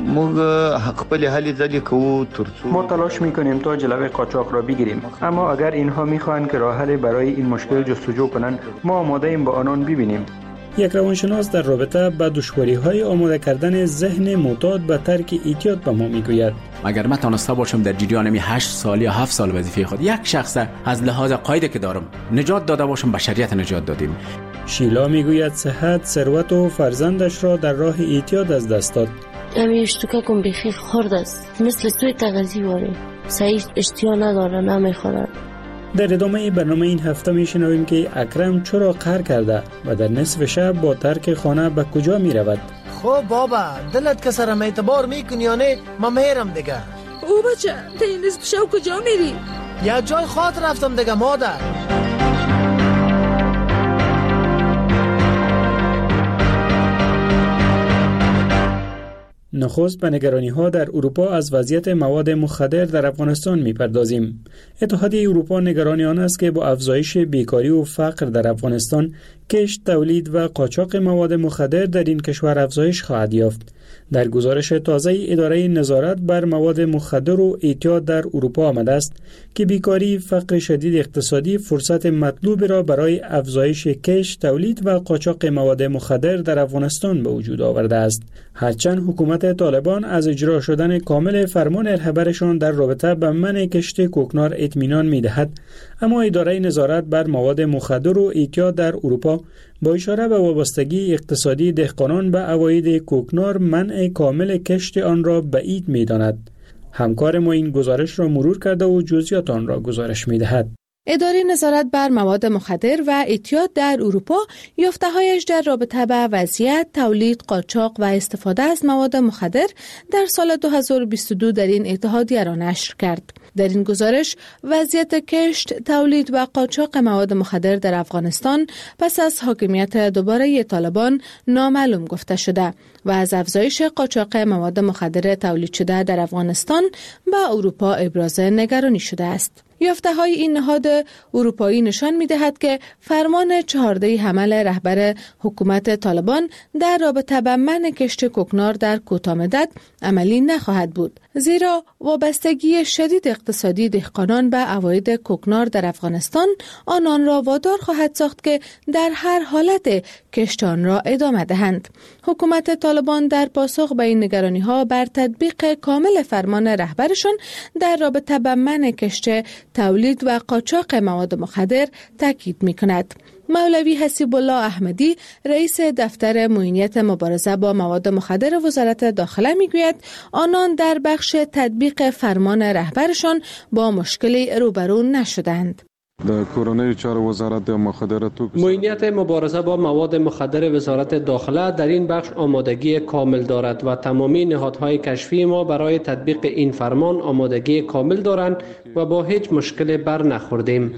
ما تلاش میکنیم تا جلوی قاچاق را بگیریم، اما اگر اینها میخواهند که راه حلی برای این مشکل جستجو کنند، ما آماده ایم با آنان ببینیم. یک روانشناس در رابطه با دشواری‌های آماده کردن ذهن معتاد به ترک اعتیاد به ما میگوید: اگر من تانسته باشم در جریان 8 سال یا 7 سال وظیفه خود یک شخص از لحاظ قاعده که دارم نجات داده باشم، بشریت نجات دادیم. شیلا میگوید صحت، ثروت و فرزندش را در راه اعتیاد از دست داد. امی اشتکه کن بخیر خورد است، مثل سوی تغذی واره، سعی اشتیا نداره، نمیخورد. در ادامه برنامه این هفته میشنویم که اکرم چرا قهر کرده و در نصف شب با ترک خانه به کجا میرود. خب بابا، دلت که سرم اعتبار میکنی یا نه؟ ما میرم دیگه. او بچه، تا این نصف شب کجا میری؟ یا جای خاطر رفتم دیگه مادر. نخست به نگرانی‌ها در اروپا از وضعیت مواد مخدر در افغانستان می‌پردازیم. اتحادیه اروپا نگران آن است که با افزایش بیکاری و فقر در افغانستان، کشت، تولید و قاچاق مواد مخدر در این کشور افزایش خواهد یافت. در گزارش تازه اداره نظارت بر مواد مخدر و اعتیاد در اروپا آمده است که بیکاری، فقر شدید اقتصادی فرصت مطلوب را برای افزایش کشت، تولید و قاچاق مواد مخدر در افغانستان به وجود آورده است. هرچند حکومت طالبان از اجرا شدن کامل فرمان رهبرشان در رابطه با منع کشت کوکنار اطمینان می‌دهد، اما اداره نظارت بر مواد مخدر و اعتیاد در اروپا با اشاره به وابستگی اقتصادی دهقانان به عواید کوکنار منع کامل کشت آن را بعید می‌داند. همکار ما این گزارش را مرور کرده و جزئیات آن را گزارش می‌دهد. اداره نظارت بر مواد مخدر و اعتیاد در اروپا یافته‌هایش در رابطه با وضعیت، تولید، قاچاق و استفاده از مواد مخدر در سال 2022 در این اتحادیه را نشر کرد. در این گزارش وضعیت کشت، تولید و قاچاق مواد مخدر در افغانستان پس از حاکمیت دوباره طالبان نامعلوم گفته شده و از افزایش قاچاق مواد مخدر تولید شده در افغانستان به اروپا ابراز نگرانی شده است. یافته‌های این نهاد اروپایی نشان می‌دهد که فرمان 14 حمل رهبر حکومت طالبان در رابطه با منع کشت کوکنار در کوتاه‌مدت عملی نخواهد بود، زیرا وابستگی شدید اقتصادی دهقانان به عواید کوکنار در افغانستان آنان را وادار خواهد ساخت که در هر حالت کشت آن را ادامه دهند. حکومت طالبان در پاسخ به این نگرانی‌ها بر تطبیق کامل فرمان رهبرشان در رابطه با منع کشت، تولید و قاچاق مواد مخدر تاکید می‌کند. مولوی حسیب الله احمدی رئیس دفتر معینیت مبارزه با مواد مخدر وزارت داخله میگوید آنان در بخش تطبیق فرمان رهبرشان با مشکلی روبرو نشدند. در کورنۍ چارو وزارت مخدرات معینیت مبارزه با مواد مخدر وزارت داخله در این بخش آمادگی کامل دارد و تمامی نهادهای کشفی ما برای تطبیق این فرمان آمادگی کامل دارند و با هیچ مشکل بر نخوردیم.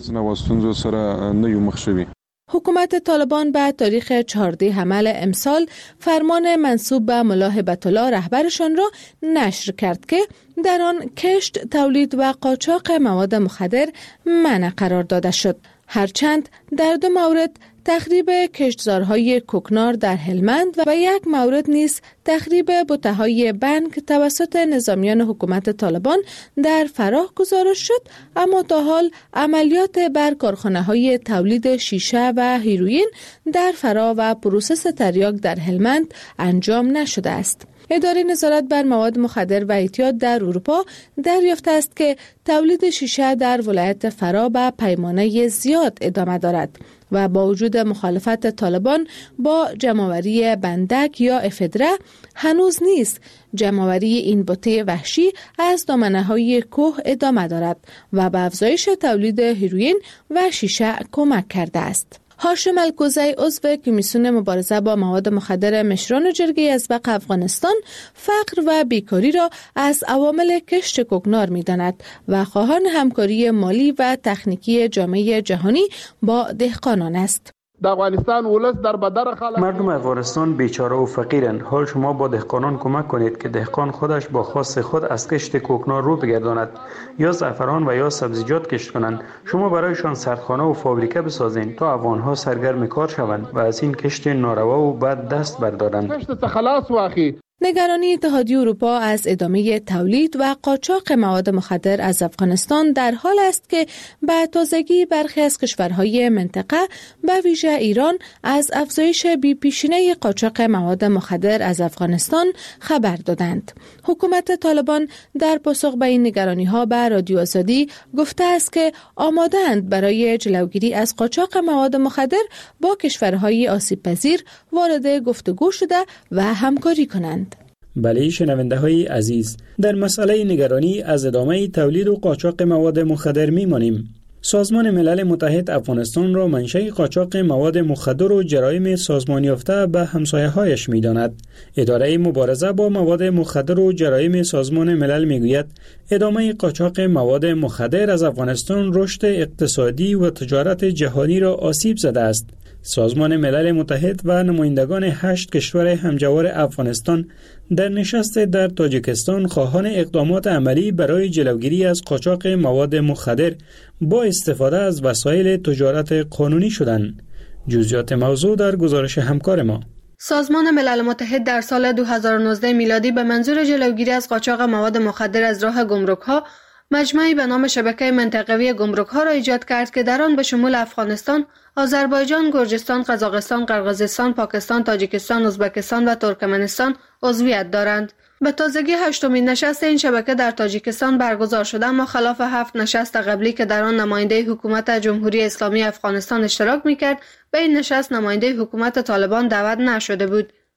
حکومت طالبان به تاریخ 14 حمل امسال فرمان منسوب به ملا هبت الله رهبرشان را نشر کرد که در آن کشت، تولید و قاچاق مواد مخدر منع قرار داده شد. هرچند در 2 مورد تخریب کشتزارهای کوکنار در هلمند و یک مورد نیز تخریب بوته‌های بنگ توسط نظامیان حکومت طالبان در فراه گزارش شد، اما تا حال عملیات بر کارخانه‌های تولید شیشه و هیروئین در فراه و پروسس تریاک در هلمند انجام نشده است. اداره نظارت بر مواد مخدر و اعتیاد در اروپا دریافته است که تولید شیشه در ولایت فراه به پیمانه زیاد ادامه دارد و با وجود مخالفت طالبان با جمع‌آوری بندک یا افدره هنوز نیز جمع‌آوری این بوته وحشی از دامنه‌های کوه ادامه دارد و به افزایش تولید هیروئین و شیشه کمک کرده است. هاشم الکوزی عضو کمیسیون مبارزه با مواد مخدر مشران جرگه ازبق افغانستان فقر و بیکاری را از عوامل کشت کوکنار می‌داند و خواهان همکاری مالی و تکنیکی جامعه جهانی با دهقانان است. در افغانستان ولس در بدر خلق مردم افغانستان بیچاره و فقیرند. حال شما با دهقانان کمک کنید که دهقان خودش با خواست خود از کشت کوکنار رو بگرداند، یا زعفران و یا سبزیجات کشت کنند. شما برایشان سردخانه و فابریکه بسازید تا افغانها سرگرم کار شوند و از این کشت ناروا و بد دست بردارند. کشت خلاص واخی. نگرانی اتحادیه اروپا از ادامه تولید و قاچاق مواد مخدر از افغانستان در حال است که به تازگی برخی از کشورهای منطقه به ویژه ایران از افزایش بی‌پیشینه قاچاق مواد مخدر از افغانستان خبر دادند. حکومت طالبان در پاسخ به این نگرانی‌ها به رادیو آزادی گفته است که آماده‌اند برای جلوگیری از قاچاق مواد مخدر با کشورهای آسیب‌پذیر وارد گفتگو شده و همکاری کنند. بله شنونده های عزیز، در مسئله نگرانی از ادامه تولید و قاچاق مواد مخدر میمانیم. سازمان ملل متحد افغانستان را منشأ قاچاق مواد مخدر و جرایم سازمان یافته به همسایه‌هایش می‌داند. اداره مبارزه با مواد مخدر و جرایم سازمان ملل میگوید ادامه قاچاق مواد مخدر از افغانستان رشد اقتصادی و تجارت جهانی را آسیب زده است. سازمان ملل متحد و نمایندگان 8 کشور همجوار افغانستان در نشست در تاجیکستان خواهان اقدامات عملی برای جلوگیری از قاچاق مواد مخدر با استفاده از وسایل تجارت قانونی شدند. جزئیات موضوع در گزارش همکار ما. سازمان ملل متحد در سال 2019 میلادی به منظور جلوگیری از قاچاق مواد مخدر از راه گمرک‌ها مجمعی به نام شبکه منطقوی گمرک‌ها را ایجاد کرد که در آن به شمول افغانستان، آذربایجان، گرجستان، قزاقستان، قرقیزستان، پاکستان، تاجیکستان، ازبکستان و ترکمنستان عضویت دارند. به تازگی 8مین نشست این شبکه در تاجیکستان برگزار شده، اما خلاف 7 نشست قبلی که در آن نماینده حکومت جمهوری اسلامی افغانستان اشتراک می‌کرد، به این نشست نماینده حکومت طالبان دعوت نشده بود.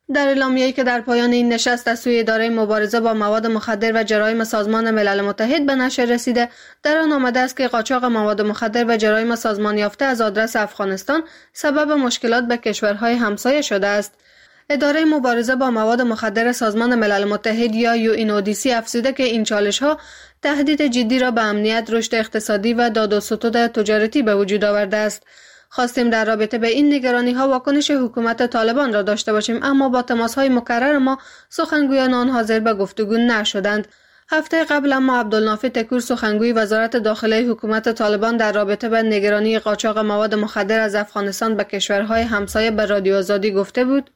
در اعلامیه‌ای که در پایان این نشست از سوی اداره مبارزه با مواد مخدر و جرایم سازمان ملل متحد به نشر رسیده، در آن آمده است که قاچاق مواد مخدر و جرایم سازمان یافته از آدرس افغانستان سبب مشکلات به کشورهای همسایه شده است. اداره مبارزه با مواد مخدر سازمان ملل متحد یا UNODC افزوده که این چالش‌ها تهدید جدی را به امنیت، رشد اقتصادی و داد و ستد تجارتی به وجود آورده است. خواستیم در رابطه به این نگرانی‌ها واکنش حکومت طالبان را داشته باشیم، اما با تماس‌های مکرر ما سخنگویان آن حاضر به گفتگو نشدند. هفته قبل اما عبدالنافع تکور سخنگوی وزارت داخله حکومت طالبان در رابطه به نگرانی قاچاق مواد مخدر از افغانستان به کشورهای همسایه به رادیو آزادی گفته بود: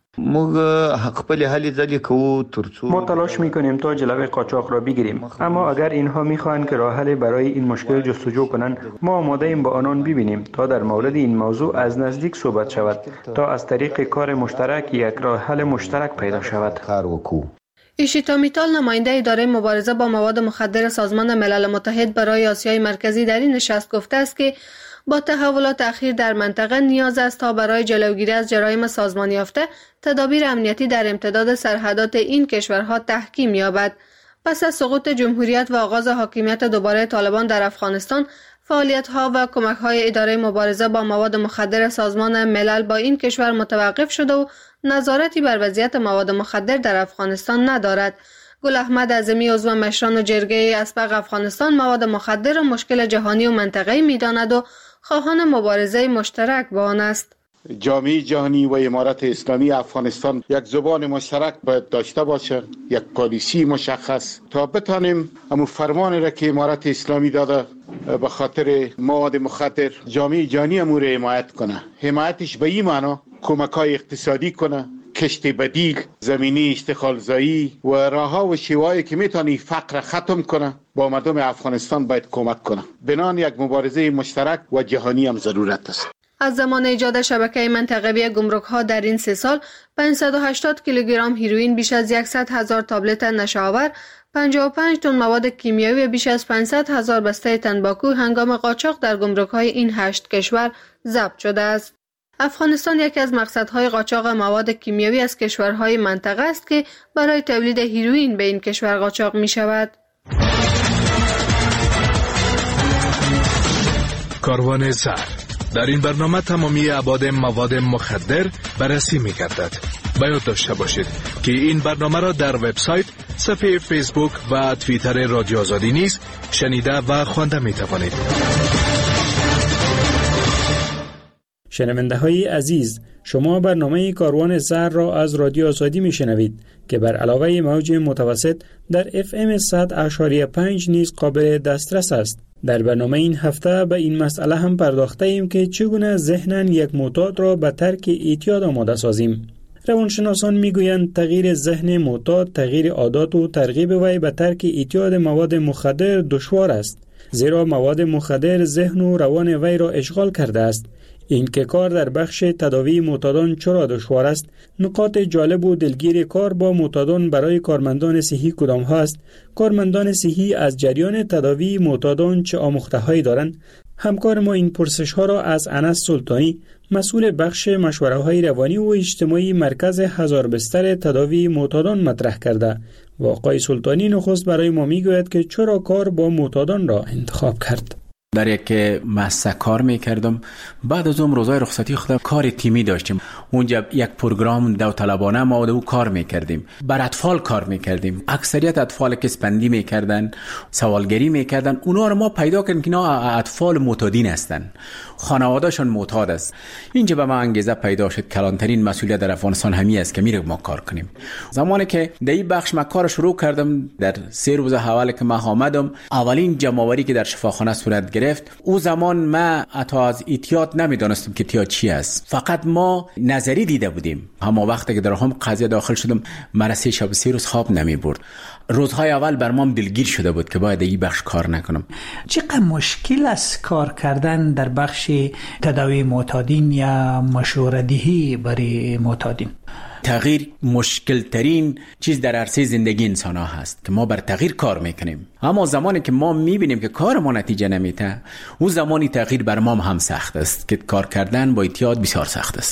ما تلاش میکنیم تا جلوی قاچاق را بگیریم، اما اگر اینها میخواهند که راه حل برای این مشکل جستجو کنند، ما آماده ایم با آنان ببینیم تا در مورد این موضوع از نزدیک صحبت شود تا از طریق کار مشترک یک راه حل مشترک پیدا شود. ایشیتا میتال نماینده اداره مبارزه با مواد مخدر سازمان ملل متحد برای آسیای مرکزی در این نشست گفته است که با تحولات اخیر در منطقه نیاز است تا برای جلوگیری از جرایم سازمان یافته تدابیر امنیتی در امتداد سرحدات این کشورها تحکیم یابد. پس از سقوط جمهوریت و آغاز حاکمیت دوباره طالبان در افغانستان، فعالیت‌ها و کمک‌های اداره مبارزه با مواد مخدر سازمان ملل با این کشور متوقف شده و نظارتی بر وضعیت مواد مخدر در افغانستان ندارد. گل احمد اعظمی عضو مشران جرگه اسبق افغانستان مواد مخدر مشکل جهانی و منطقه‌ای می‌داند و خواهان مبارزه مشترک با آن است. جامعه جهانی و امارت اسلامی افغانستان یک زبان مشترک باید داشته باشه، یک پالیسی مشخص تا بتانیم همون فرمانی را که امارت اسلامی داده به خاطر مواد مخدر جامعه جهانی امور حمایت کنه. حمایتش به این معنی کمک‌های اقتصادی کنه، کشت بدیل، زمینی اشتغالزایی و راه‌ها و شیوه‌ای که میتونی فقر ختم کنه با مردم افغانستان باید کمک کنه. بنان یک مبارزه مشترک و جهانی هم ضرورت است. از زمان ایجاد شبکه منطقه‌ای گمرک‌ها در این 3 سال 580 کیلوگرم هیروئین، بیش از 100,000 تابلت نشه‌آور، 55 تن مواد کیمیایی و بیش از 500,000 بسته تنباکو هنگام قاچاق در گمرک‌های این 8 کشور ضبط شده است. افغانستان یکی از مقصدهای قاچاق مواد کیمیایی از کشورهای منطقه است که برای تولید هیروئین به این کشور قاچاق می شود. کاروان زر در این برنامه تمامی ابعاد مواد مخدر بررسی می گردد. باید داشته باشید که این برنامه را در وبسایت، صفحه فیسبوک و توییتر رادیو آزادی نیز شنیده و خوانده می توانید. شنونده های عزیز، شما برنامه کاروان زر را از رادیو آزادی می شنوید که بر علاوه موج متوسط در FM 100.5 نیز قابل دسترس است. در برنامه این هفته به این مسئله هم پرداخته ایم که چگونه ذهناً یک معتاد را به ترک اعتیاد آماده سازیم. روانشناسان میگویند تغییر ذهن معتاد، تغییر عادات و ترغیب وی به ترک اعتیاد مواد مخدر دشوار است، زیرا مواد مخدر ذهن و روان وی را اشغال کرده است. این که کار در بخش تداوی معتادان چرا دشوار است، نکات جالب و دلگیر کار با معتادان برای کارمندان صحی کدام ها است، کارمندان صحی از جریان تداوی معتادان چه آموخته‌هایی دارند. همکار ما این پرسش ها را از انس سلطانی، مسئول بخش مشوره های روانی و اجتماعی مرکز هزار بستر تداوی معتادان مطرح کرده و آقای سلطانی نخست برای ما میگوید که چرا کار با معتادان را انتخاب کرد. در یک مؤسسه کار میکردم. بعد از اون روزای رخصتی خودم کار تیمی داشتیم. اونجا یک پروگرام داوطلبانه ما و کار میکردیم. بر اطفال کار میکردیم. اکثریت اطفال که اسپندی میکردن، سوالگری میکردن، اونا رو ما پیدا کردیم که اینا اطفال معتادین هستن. خانواده‌شون معتاد است. اینجا به ما انگیزه پیدا شد. کلانترین مسئولیت در افغانستان همین است که میره ما کار کنیم. زمانی که در این بخش ما کار شروع کردم، در 3 روز اول که ما آمدم، اولین جمع‌آوری که در شفاخانه صورت گرفت، او زمان ما حتی از اعتیاد نمیدانستم که اعتیاد چی است. فقط ما نظری دیده بودیم. اما وقتی که در هم قضیه داخل شدم، مرا 3 شب 3 روز خواب نمی برد. روزهای اول بر ما دلگیر شده بود که باید این بخش کار نکنم. چقدر مشکل است کار کردن در بخش تداوی معتادین یا مشوره‌دهی برای معتادین؟ تغییر مشکل ترین چیز در عرصه زندگی انسان ها هست که ما بر تغییر کار میکنیم، اما زمانی که ما میبینیم که کار ما نتیجه نمیده، اون زمانی تغییر بر ما هم سخت است که کار کردن با اعتیاد بسیار سخت است.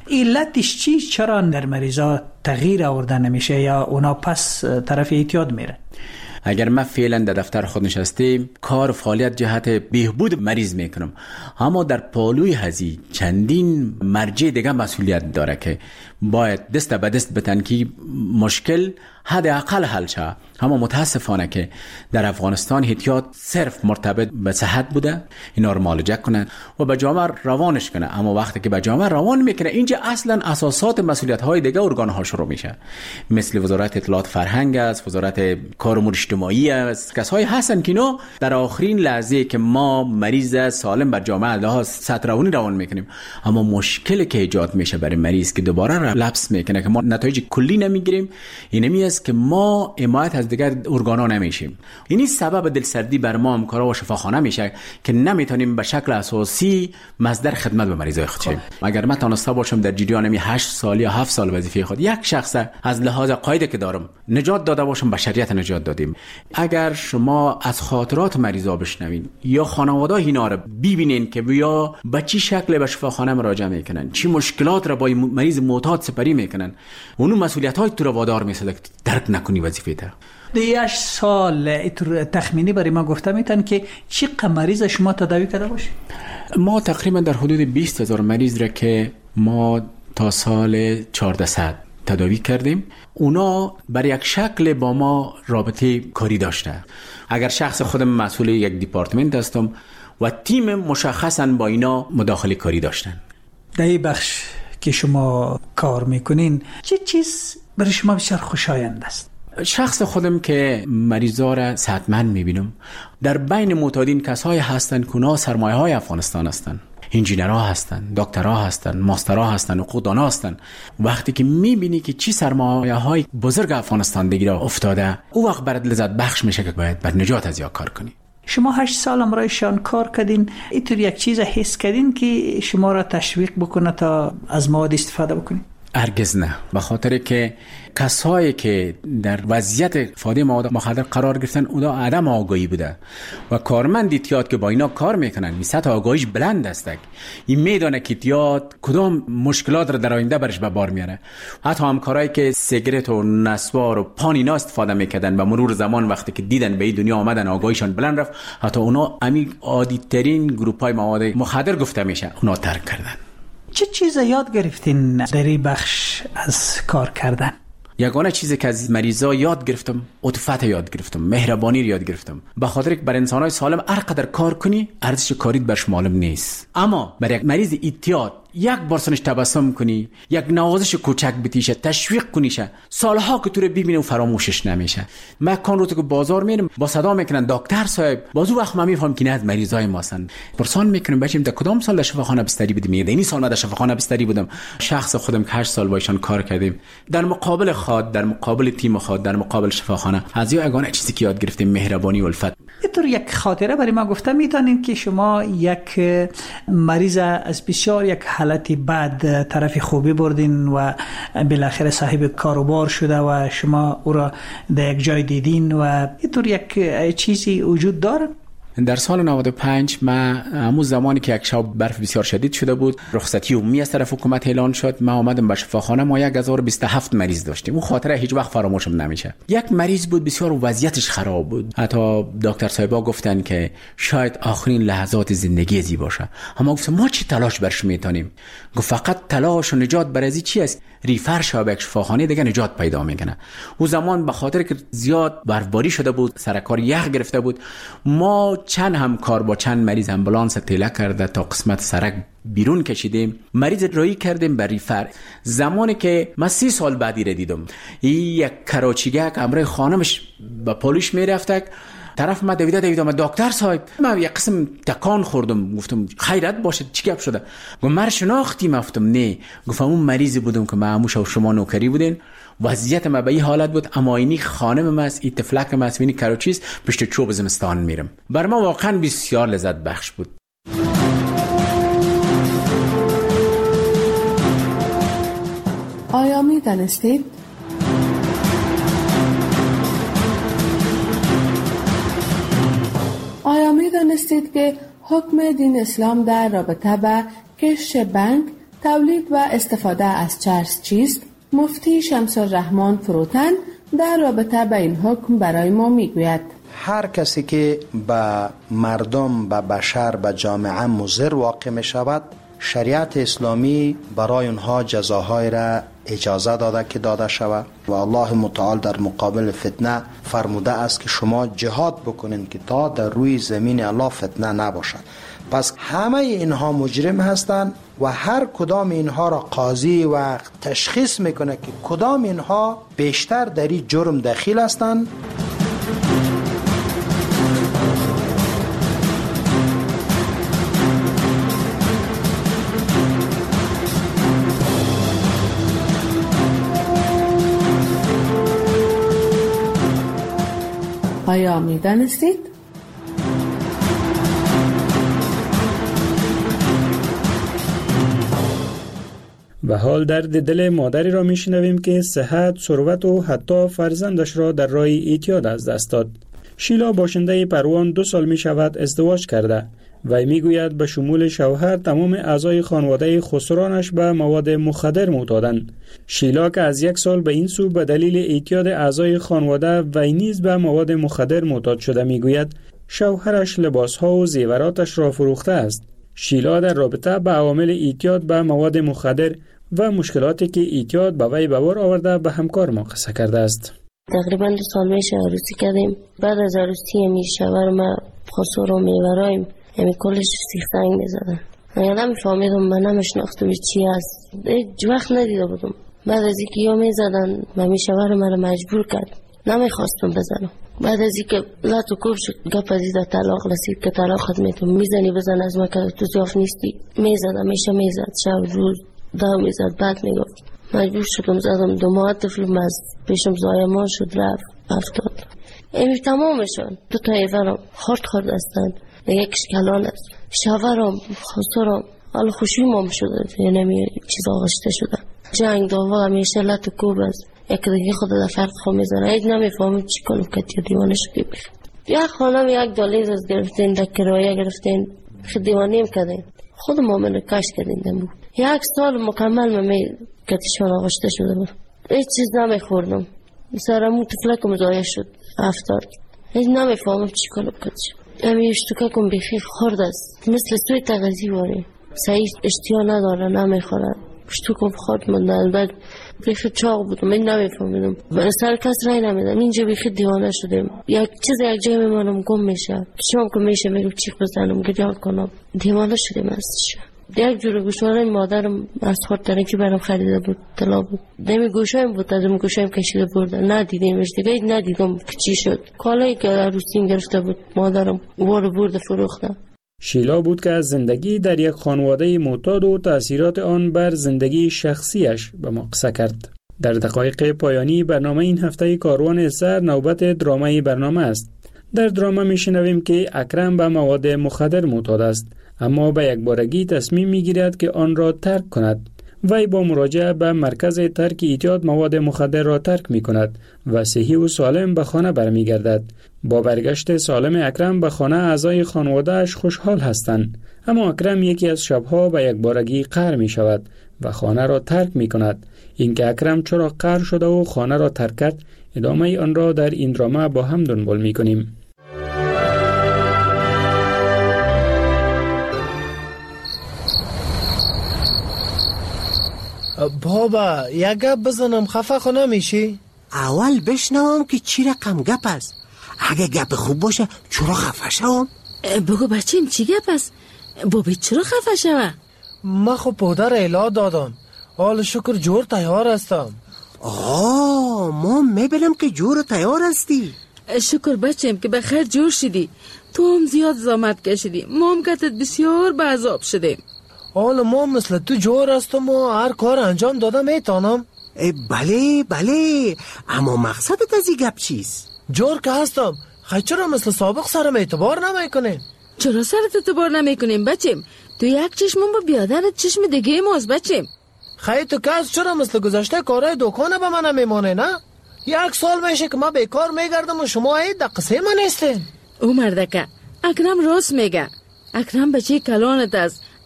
علتش چی؟ چرا در مریضا تغییر آورده نمیشه یا اونا پس طرف اعتیاد میره؟ اگر من فعلا در دفتر خود نشستیم کار و فعالیت جهت بهبود مریض میکنم، اما در پالوی هزی چندین مرجع دیگه مسئولیت داره که باید دست به دست بتن که مشکل حداقل حل شه. اما متاسفانه که در افغانستان احتیاط صرف مرتبط به صحت بوده، اینا رو معالجه کنن و به جامعه روانش کنه. اما وقتی که به جامعه روان میکنه اینجا اصلا اساسات مسئولیت های دیگه ارگان ها شروع میشه، مثل وزارت اطلاعات فرهنگ است، وزارت کار امور اجتماعی است، کسایی هستن که اینا در آخرین لحظه که ما مریض سالم بر جامعه لحاظ سطرونی روان میکنیم، اما مشکلی که ایجاد میشه برای مریض که دوباره لپس میکنه که ما نتایج کلی نمیگیریم، اینمی است که ما حمایت از دیگر ارگانا نمیشیم. اینی سبب دلسردی بر ما همکارا و شفاخانه میشه که نمیتونیم به شکل اساسی مصدر خدمت به مریضای خود شیم. اگر من تونسته باشم در جریان 8 سال یا 7 سال وظیفه خود یک شخص از لحاظ قاعده که دارم نجات داده باشم، بشریت نجات دادیم. اگر شما از خاطرات مریضا بشنوین یا خانواده اینا رو ببینین که بیا به چه شکل به شفاخانه مراجعه میکنن، چه مشکلات را با مریض معتاد سپری میکنن، اون مسئولیت‌های تو رو وادار میسازه که درک نکنی وظیفه تا. 8 سال تخمینی برای ما گفته میتن که چقدر مریض شما تداوی کرده باشید؟ ما تقریبا در حدود 20,000 مریض را که ما تا سال 1400 تداوی کردیم، اونا بر یک شکل با ما رابطه کاری داشته. اگر شخص خودم مسئول یک دیپارتمنت هستم و تیم مشخصا با اینا مداخله کاری داشتن. در این بخش که شما کار میکنین چه چیز برای شما بسیار خوشایند است؟ شخص خودم که مریضا را صحتمند میبینم، در بین معتادین کسایی هستند که اونا سرمایه های افغانستان هستند، انجینرها هستن، دکترها هستن، ماسترها هستن، حقوقدانا هستن. وقتی که میبینی که چی سرمایه های بزرگ افغانستان دیگه افتاده، او وقت برات لذت بخش میشه که باید بر نجات از یا کار کنی. شما 8 سال امرایشان کار کردین، اینطور یک چیز حس کردین که شما را تشویق بکنه تا از مواد استفاده بکنین؟ هرگز نه، به خاطر که کسایی که در وضعیت استفاده مواد مخدر قرار گرفتن اونا عدم آگاهی بوده و کارمند احتیاط که با اینا کار میکنن این سطح آگاهیش بلند است، این میدونه که احتیاط کدام مشکلات را در آینده برش به بار میاره. حتی همکارایی که سیگرت و نسوار و پان اینا استفاده میکردن و مرور زمان وقتی که دیدن به این دنیا آمدن آگاهیشان بلند رفت، حتی اونا امی عادی ترین گروپ های مواد مخدر گفته میشه اونا ترک کردن. چه چیز یاد گرفتین در این بخش از کار کردن؟ یگانه چیزی که از مریضا یاد گرفتم عطوفت یاد گرفتم، مهربانی یاد گرفتم، به خاطر که بر انسان‌های سالم هر قدر کار کنی ارزش کاریت برش معلوم نیست، اما بر یک مریض اعتیاد یک بار سنش تبسم کنی، یک نوازش کوچک بتیشه، تشویق کنیشه، سالها که تو رو ببینه و فراموشش نمیشه. من کان رو تو بازار میرم با صدا میکنن دکتر صاحب، بازو وقت من میفهم که نه از مریضای ما هستن. پرسان میکنم بچم تا کدام سال در شفاخانه بستری بودی؟ میگه این سال من در شفاخانه بستری بودم. شخص خودم که 8 سال با ایشان کار کردیم، در مقابل خود، در مقابل تیم خود، در مقابل شفاخانه، از یگانه چیزی که یاد گرفتیم مهربانی و الفت. اینطور یک خاطره برای ما گفته میتونین که شما یک مریض از بسیار یک حالتی بعد طرف خوبی بردین و بالاخره صاحب کاروبار شده و شما او را در یک جای دیدین و اینطور یک چیزی وجود داره؟ در سال 95 من همون زمانی که یک شب برف بسیار شدید شده بود، رخصتی عمومی از طرف حکومت اعلان شد، من اومدم به شفاخانه. ما 1027 مریض داشتیم. اون خاطره هیچ وقت فراموشم نمیشه. یک مریض بود بسیار وضعیتش خراب بود، حتی دکتر صاحبا گفتن که شاید آخرین لحظات زندگی زی باشه. اما گفتم ما چی تلاش برش میتونیم؟ گفت فقط تلاش و نجات برازی چی است؟ ریفر شو به شفاخانه دیگه نجات پیدا میکنه. اون زمان به خاطر که زیاد برفباری شده بود، سرکار یخ گرفته بود، ما چند همکار با چند مریض امبولانس تله کرده تا قسمت سرک بیرون کشیدیم، مریض رایی کردیم به ریفر. زمانی که من 30 سال بعدی را دیدم، یک کراچیگه که امرای خانمش به پلیس میرفته، طرف ما دویده دکتر صاحب، من یک قسم تکان خوردم، گفتم خیرت باشه چی گپ شده؟ گفت من شناختی؟ گفتم نه. گفتم اون مریضی بودم که معموش و شما نوکری بودین، وضعیت ما به این حالت بود، اما اینی خانم ما است، این طفلک ما است، اینی کراچیست، پشت چوب زمستان میرم. بر ما واقعا بسیار لذت بخش بود. آیا می دانستید که حکم دین اسلام در رابطه با کشت بنک تولید و استفاده از چرس چیست؟ مفتی شمس الرحمن فروتن در رابطه با این حکم برای ما میگوید. هر کسی که به مردم، به بشر، به جامعه مضر واقع می شود، شریعت اسلامی برای اونها جزاهای را اجازه داده که داده شود و الله متعال در مقابل فتنه فرموده است که شما جهاد بکنید که تا در روی زمین الله فتنه نباشد. پس همه اینها مجرم هستند و هر کدام اینها را قاضی و تشخیص میکنه که کدام اینها بیشتر در این جرم دخیل هستند. آیا می‌دانستید؟ و حال درد دل مادری را میشنویم که صحت، ثروت و حتی فرزندش را در راه اعتیاد از دست داد. شیلا باشنده پروان 2 سال می شود ازدواج کرده و میگوید به شمول شوهر تمام اعضای خانواده خسرانش به مواد مخدر معتادند. شیلا که از 1 سال به این سو به دلیل اعتیاد اعضای خانواده و نیز به مواد مخدر معتاد شده میگوید شوهرش لباسها و زیوراتش را فروخته است. شیلا در رابطه با عوامل اعتیاد به مواد مخدر و مشکلاتی که اعتیاد به وی به بار آورده به همکار ما قصه کرده است. تقریبا 2 سال میشه عروسی کردیم. بعد از عروسی همی شوهر ما خسر و میورایم همی کلش سیخ سنگ میزدن. من نمیفهمیدم، من نمیشناختم چی است، هیچ وقت ندیده بودم. بعد از اینکه یا میزدن ممی شوهر مرا مجبور کرد، نمیخواستم بزنم. بعد از اینکه لاتو کوب شد گپ از این طلاق رسید که طلاقت میتونم میزنی بزن از من که تو ضعف نیستی. میزدم، میشه میزد، شب روز دا میزد. بعد میگفت مجبور شدم زدم. 2 ماه طفلم از پیشم زایمان شد، رفت افتاد. امی تمامشون 2 تا ایوانم خورد هستن، یکیش کلان است. شوهرم خسرم حالا خوشی مام شده، یعنی چیز آغشته شده. جنگ داوا همیشه لاتو کوب است. یک دیگه خود در فرق خود میزنه. هیچ نمیفهمیم چی کنم که دیوانه شدیم. یک خانم 1 دلیز از گرفتین، در کرایه گرفتین، خود دیوانیم کردین. خود ما منو کش کردین دمو. 1 سال مکمل ممی کتشان آغشته شده بود. هیچ چیز نمیخوردم. سرمون طفلکم ضایع شد، افتاد. هیچ نمیفهمم چی کنم کتش. امی اشتکاکم بخیر خورد است، مثل سوی تغذی واره. صحیح اشتیا نداره، نمیخورد. اشتکاکم خورد مندن. بعد بخیر چاق بودم، من نمیفهمیدم. من سر کس رای نمیدم. اینجا بخیر دیوانه شدیم. یک جای میمانم گم میشه. شام که میشه میگم چیخ بزنم، گریه کنم. دیوانه شدیم ازش. یک جور گوشواره مادرم از خورد که برام خریده بود، طلا بود. دمی گوشایم بود، دمی گوشایم کشیده بردن. ندیدیمش دیگه، ندیدم که چی شد. کالایی که عروسیم گرفته بود مادرم وارو برده فروخته. شیلا بود که از زندگی در یک خانواده معتاد و تأثیرات آن بر زندگی شخصیش به ما قصه کرد. در دقایق پایانی برنامه این هفته کاروان اثر نوبت درامای برنامه است. در دراما میشنویم که اکرم به مواد مخدر معتاد است، اما به یک بارگی تصمیم میگیرد که آن را ترک کند. وی با مراجعه به مرکز ترک اعتیاد مواد مخدر را ترک می کند و صحیح و سالم به خانه برمیگردد. با برگشت سالم اکرم به خانه اعضای خانواده‌اش خوشحال هستند، اما اکرم یکی از شبها به یک بارگی قهر می شود و خانه را ترک می کند. اینکه اکرم چرا قهر شده و خانه را ترک کرد، ادامه آن را در این دراما با هم دنبال می کنیم. بابا یک گپ بزنم، خفه خو نمیشی؟ اول بشنوم که چی رقم گپ است. اگه گپ خوب باشه چرا خفه شوم؟ بگو بچیم چی گپ است؟ بابی چرا خفه شوه؟ ما خو پودر اعلا دادم، حال شکر جور تیار هستم. ما میبینم که جور تیار هستی. شکر بچیم که بخیر جور شدی. تو هم زیاد زحمت کشیدی، ما هم کتت بسیار به عذاب شدیم. حالا ما مثل تو جور هستم و هر کار انجام دادم میتونم. بله اما مقصدت از این گپ چیست؟ جور که هستم، خیلی چرا مثل سابق سرم اعتبار نمیکنین؟ چرا سرت اعتبار نمیکنیم بچیم؟ تو یک چشم با بیادرت چشم دیگه ماست بچیم. خیلی تو کس چرا مثل گذشته کارهای دکانه به من نمیمانه نه؟ 1 سال میشه که ما بیکار میگردم و شما هی دقیقه من نیستین. او مردکه اکرم راست میگه. اکرم بچه کلانت است،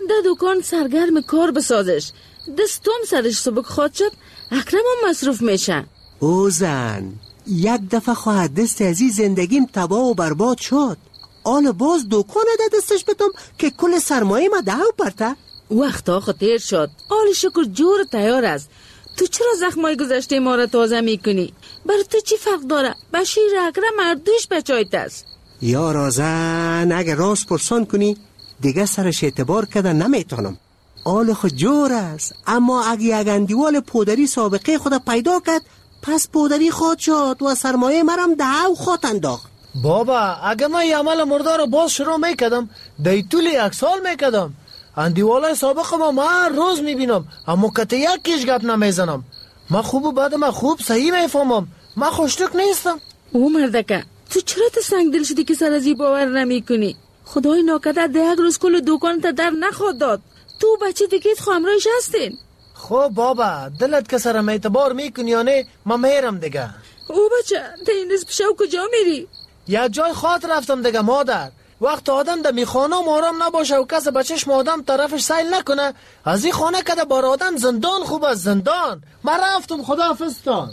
در دکان سرگرم کار بسازش. دستم سرش سبک خواد شد، اکرم هم مصروف میشه. او زن، یک دفعه خواهد دست از این زندگیم تباه و برباد شد. آل باز دکان ده دستش بتم که کل سرمایه ما ده پرته. وقتا خطیر شد. آل شکر جور تیار است. تو چرا زخمای گذشته ما را تازه میکنی؟ برای تو چی فرق داره؟ بشیر اکرم مردوش بچایت است. یا رازن، اگه راست پرسان کنی دیگه سرش اعتبار کده نمیتونم. آل خود جور است، اما اگه یک اندیوال پودری سابقه خود پیدا کرد پس پودری خود شد و سرمایه مرم ده خود انداخت. بابا اگه من یه عمل مردار رو باز شروع میکدم دی طول 1 سال میکدم. اندیوالای سابق ما هر روز میبینم اما کته یکیش گپ نمیزنم. من خوب و بد من خوب صحیح میفهمم. من خوشتک نیستم. او مردکه تو چرا تو سنگ دل شدی که سر از این باور نمی کنی؟ خدای ناکدر ده یک روز کل دکان تا در نخواد داد. تو بچه دیگه خامرایش هستین. خب بابا دلت که سرم اعتبار میکنی یا نه من میرم دیگه. او بچه تا این روز پیشو کجا میری؟ یک جای خاطر رفتم دیگه مادر. وقت آدم در میخانه آرام نباشه و کس بچهش آدم طرفش سیل نکنه از این خانه کده بار آدم زندان خوب است زندان. من رفتم خداحافظتان.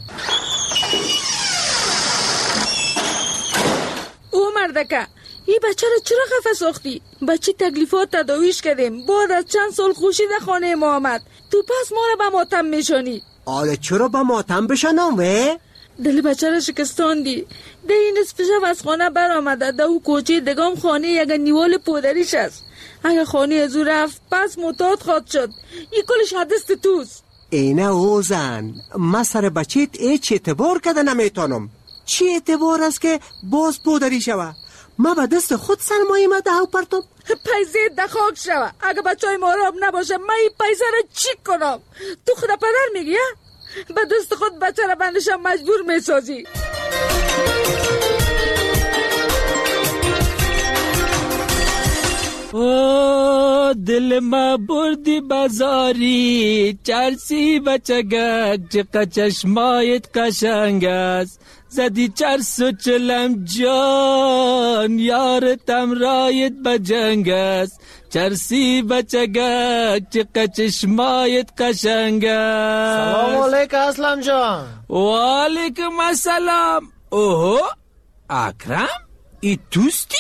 او مردکه این بچه را چرا خفه ساختی؟ بچه تکلیفات تداویش کردیم بعد از چند سال خوشی در خانه ما آمد. تو پس ما را به ماتم میشانی. آله چرا به ماتم بشنم وی؟ دل بچه را شکستاندی. ده این نصف شب از خانه بر آمده ده او کوچه دگام خانه یک نیوال پودریش است. اگر خانه از او رفت پس متاد خواد شد. این کلش حدست توست. اینه او زن، من سر بچهت ایچ اعتبار کده نمیتونم. چی اعتبار است که باز پودری شوه؟ ما به دست خود سرمایه ما ده پرتم. پیزه ده خاک شوه. اگه بچه های ماراب نباشه من این پیزه را چی کنم؟ تو خدا پدر میگی به دست خود بچه را بندشم مجبور میسازی. او دل ما بردی بازاری چرسی بچگک چقدر چشمایت قشنگ است زدی چرس و چلم جان یارتم رایت بجنگ است چرسی بچگک چقدر چشمایت قشنگ است. سلام علیکم اسلم جان. و علیکم السلام. اوه اکرم ای توستی؟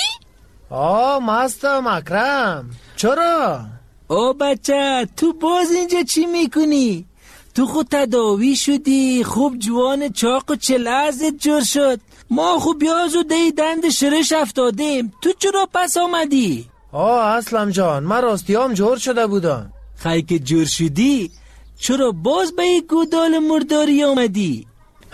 مستم اکرم. چرا؟ او بچه تو باز اینجا چی میکنی؟ تو خود تداوی شدی خوب جوان چاق و چلازت جور شد. ما خوب بیاز و دی دند شرش افتادیم. تو چرا پس آمدی؟ اسلم جان من راستیام جور شده بودم. خیلی که جور شدی چرا باز به این گودال مرداری آمدی؟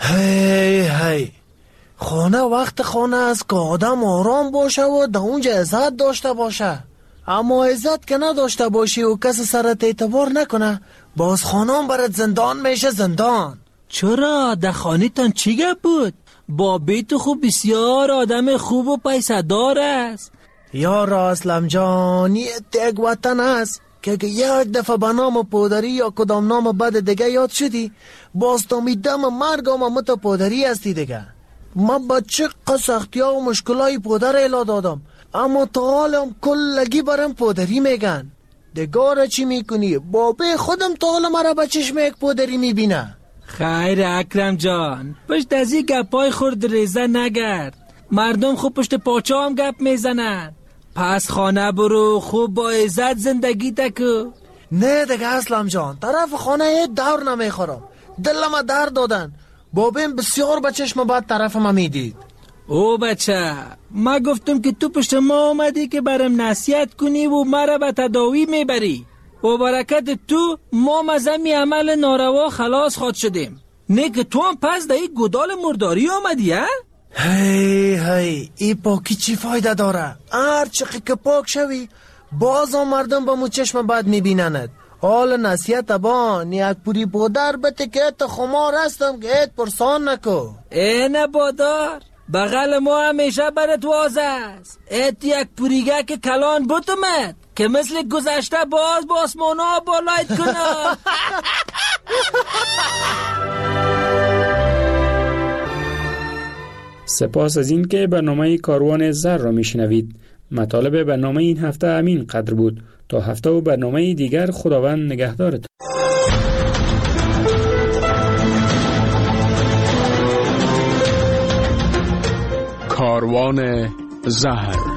هی خانه وقت خانه است که آدم آرام باشه و در اونجا عزت داشته باشه. اما عزت که نداشته باشی و کس سرت اعتبار نکنه باز خانم برات زندان میشه زندان. چرا؟ در خانه تان چی گپ بود؟ با بیت خوب بسیار آدم خوب و پیسه دار است. یار اسلم جان یک وطن است که یک دفعه به نام پودری یا کدام نام بد دیگه یاد شدی باز تا میدم مرگم مت پودری هستی دیگه. من با چه سختی ها و مشکلای پودر اعلا دادم اما تا حالم کلگی برم پودری میگن. دگاره چی میکنی؟ بابه خودم تا حال مرا به چشم یک پودری میبینه. خیر اکرم جان پشت از این گپای خورد ریزه نگرد. مردم خوب پشت پاچه هم گپ میزنن. پس خانه برو خوب با عزت زندگی تکو. نه دیگه اسلم جان طرف خانه دور نمیخورم. دلم درد دادن. بابیم بسیار به چشم بعد طرف ما میدید. او بچه ما گفتم که تو پشت ما آمدی که برم نصیحت کنی و مرا به تداوی میبری و برکت تو ما مزمی عمل ناروا خلاص خود شدیم. نه که تو هم پس در این گودال مرداری آمدی ها؟ هی ای پاکی چی فایده داره؟ هر چقی که پاک شوی باز هم مردم با مو چشم بعد میبینند. حال نصیحت بان یک پوری بودر بته که ایت خمار هستم که ایت پرسان نکو. اینه بادار بغل ما همیشه برات واضح است. ایت یک پوریگه که کلان بوتمت که مثل گذشته باز با آسمانا بالایت کنم. سپاس از این که برنامه کاروان زر را میشنوید. مطالب برنامه این هفته همین قدر بود. تا هفته و برنامه دیگر خداوند نگهدارت. کاروان زهر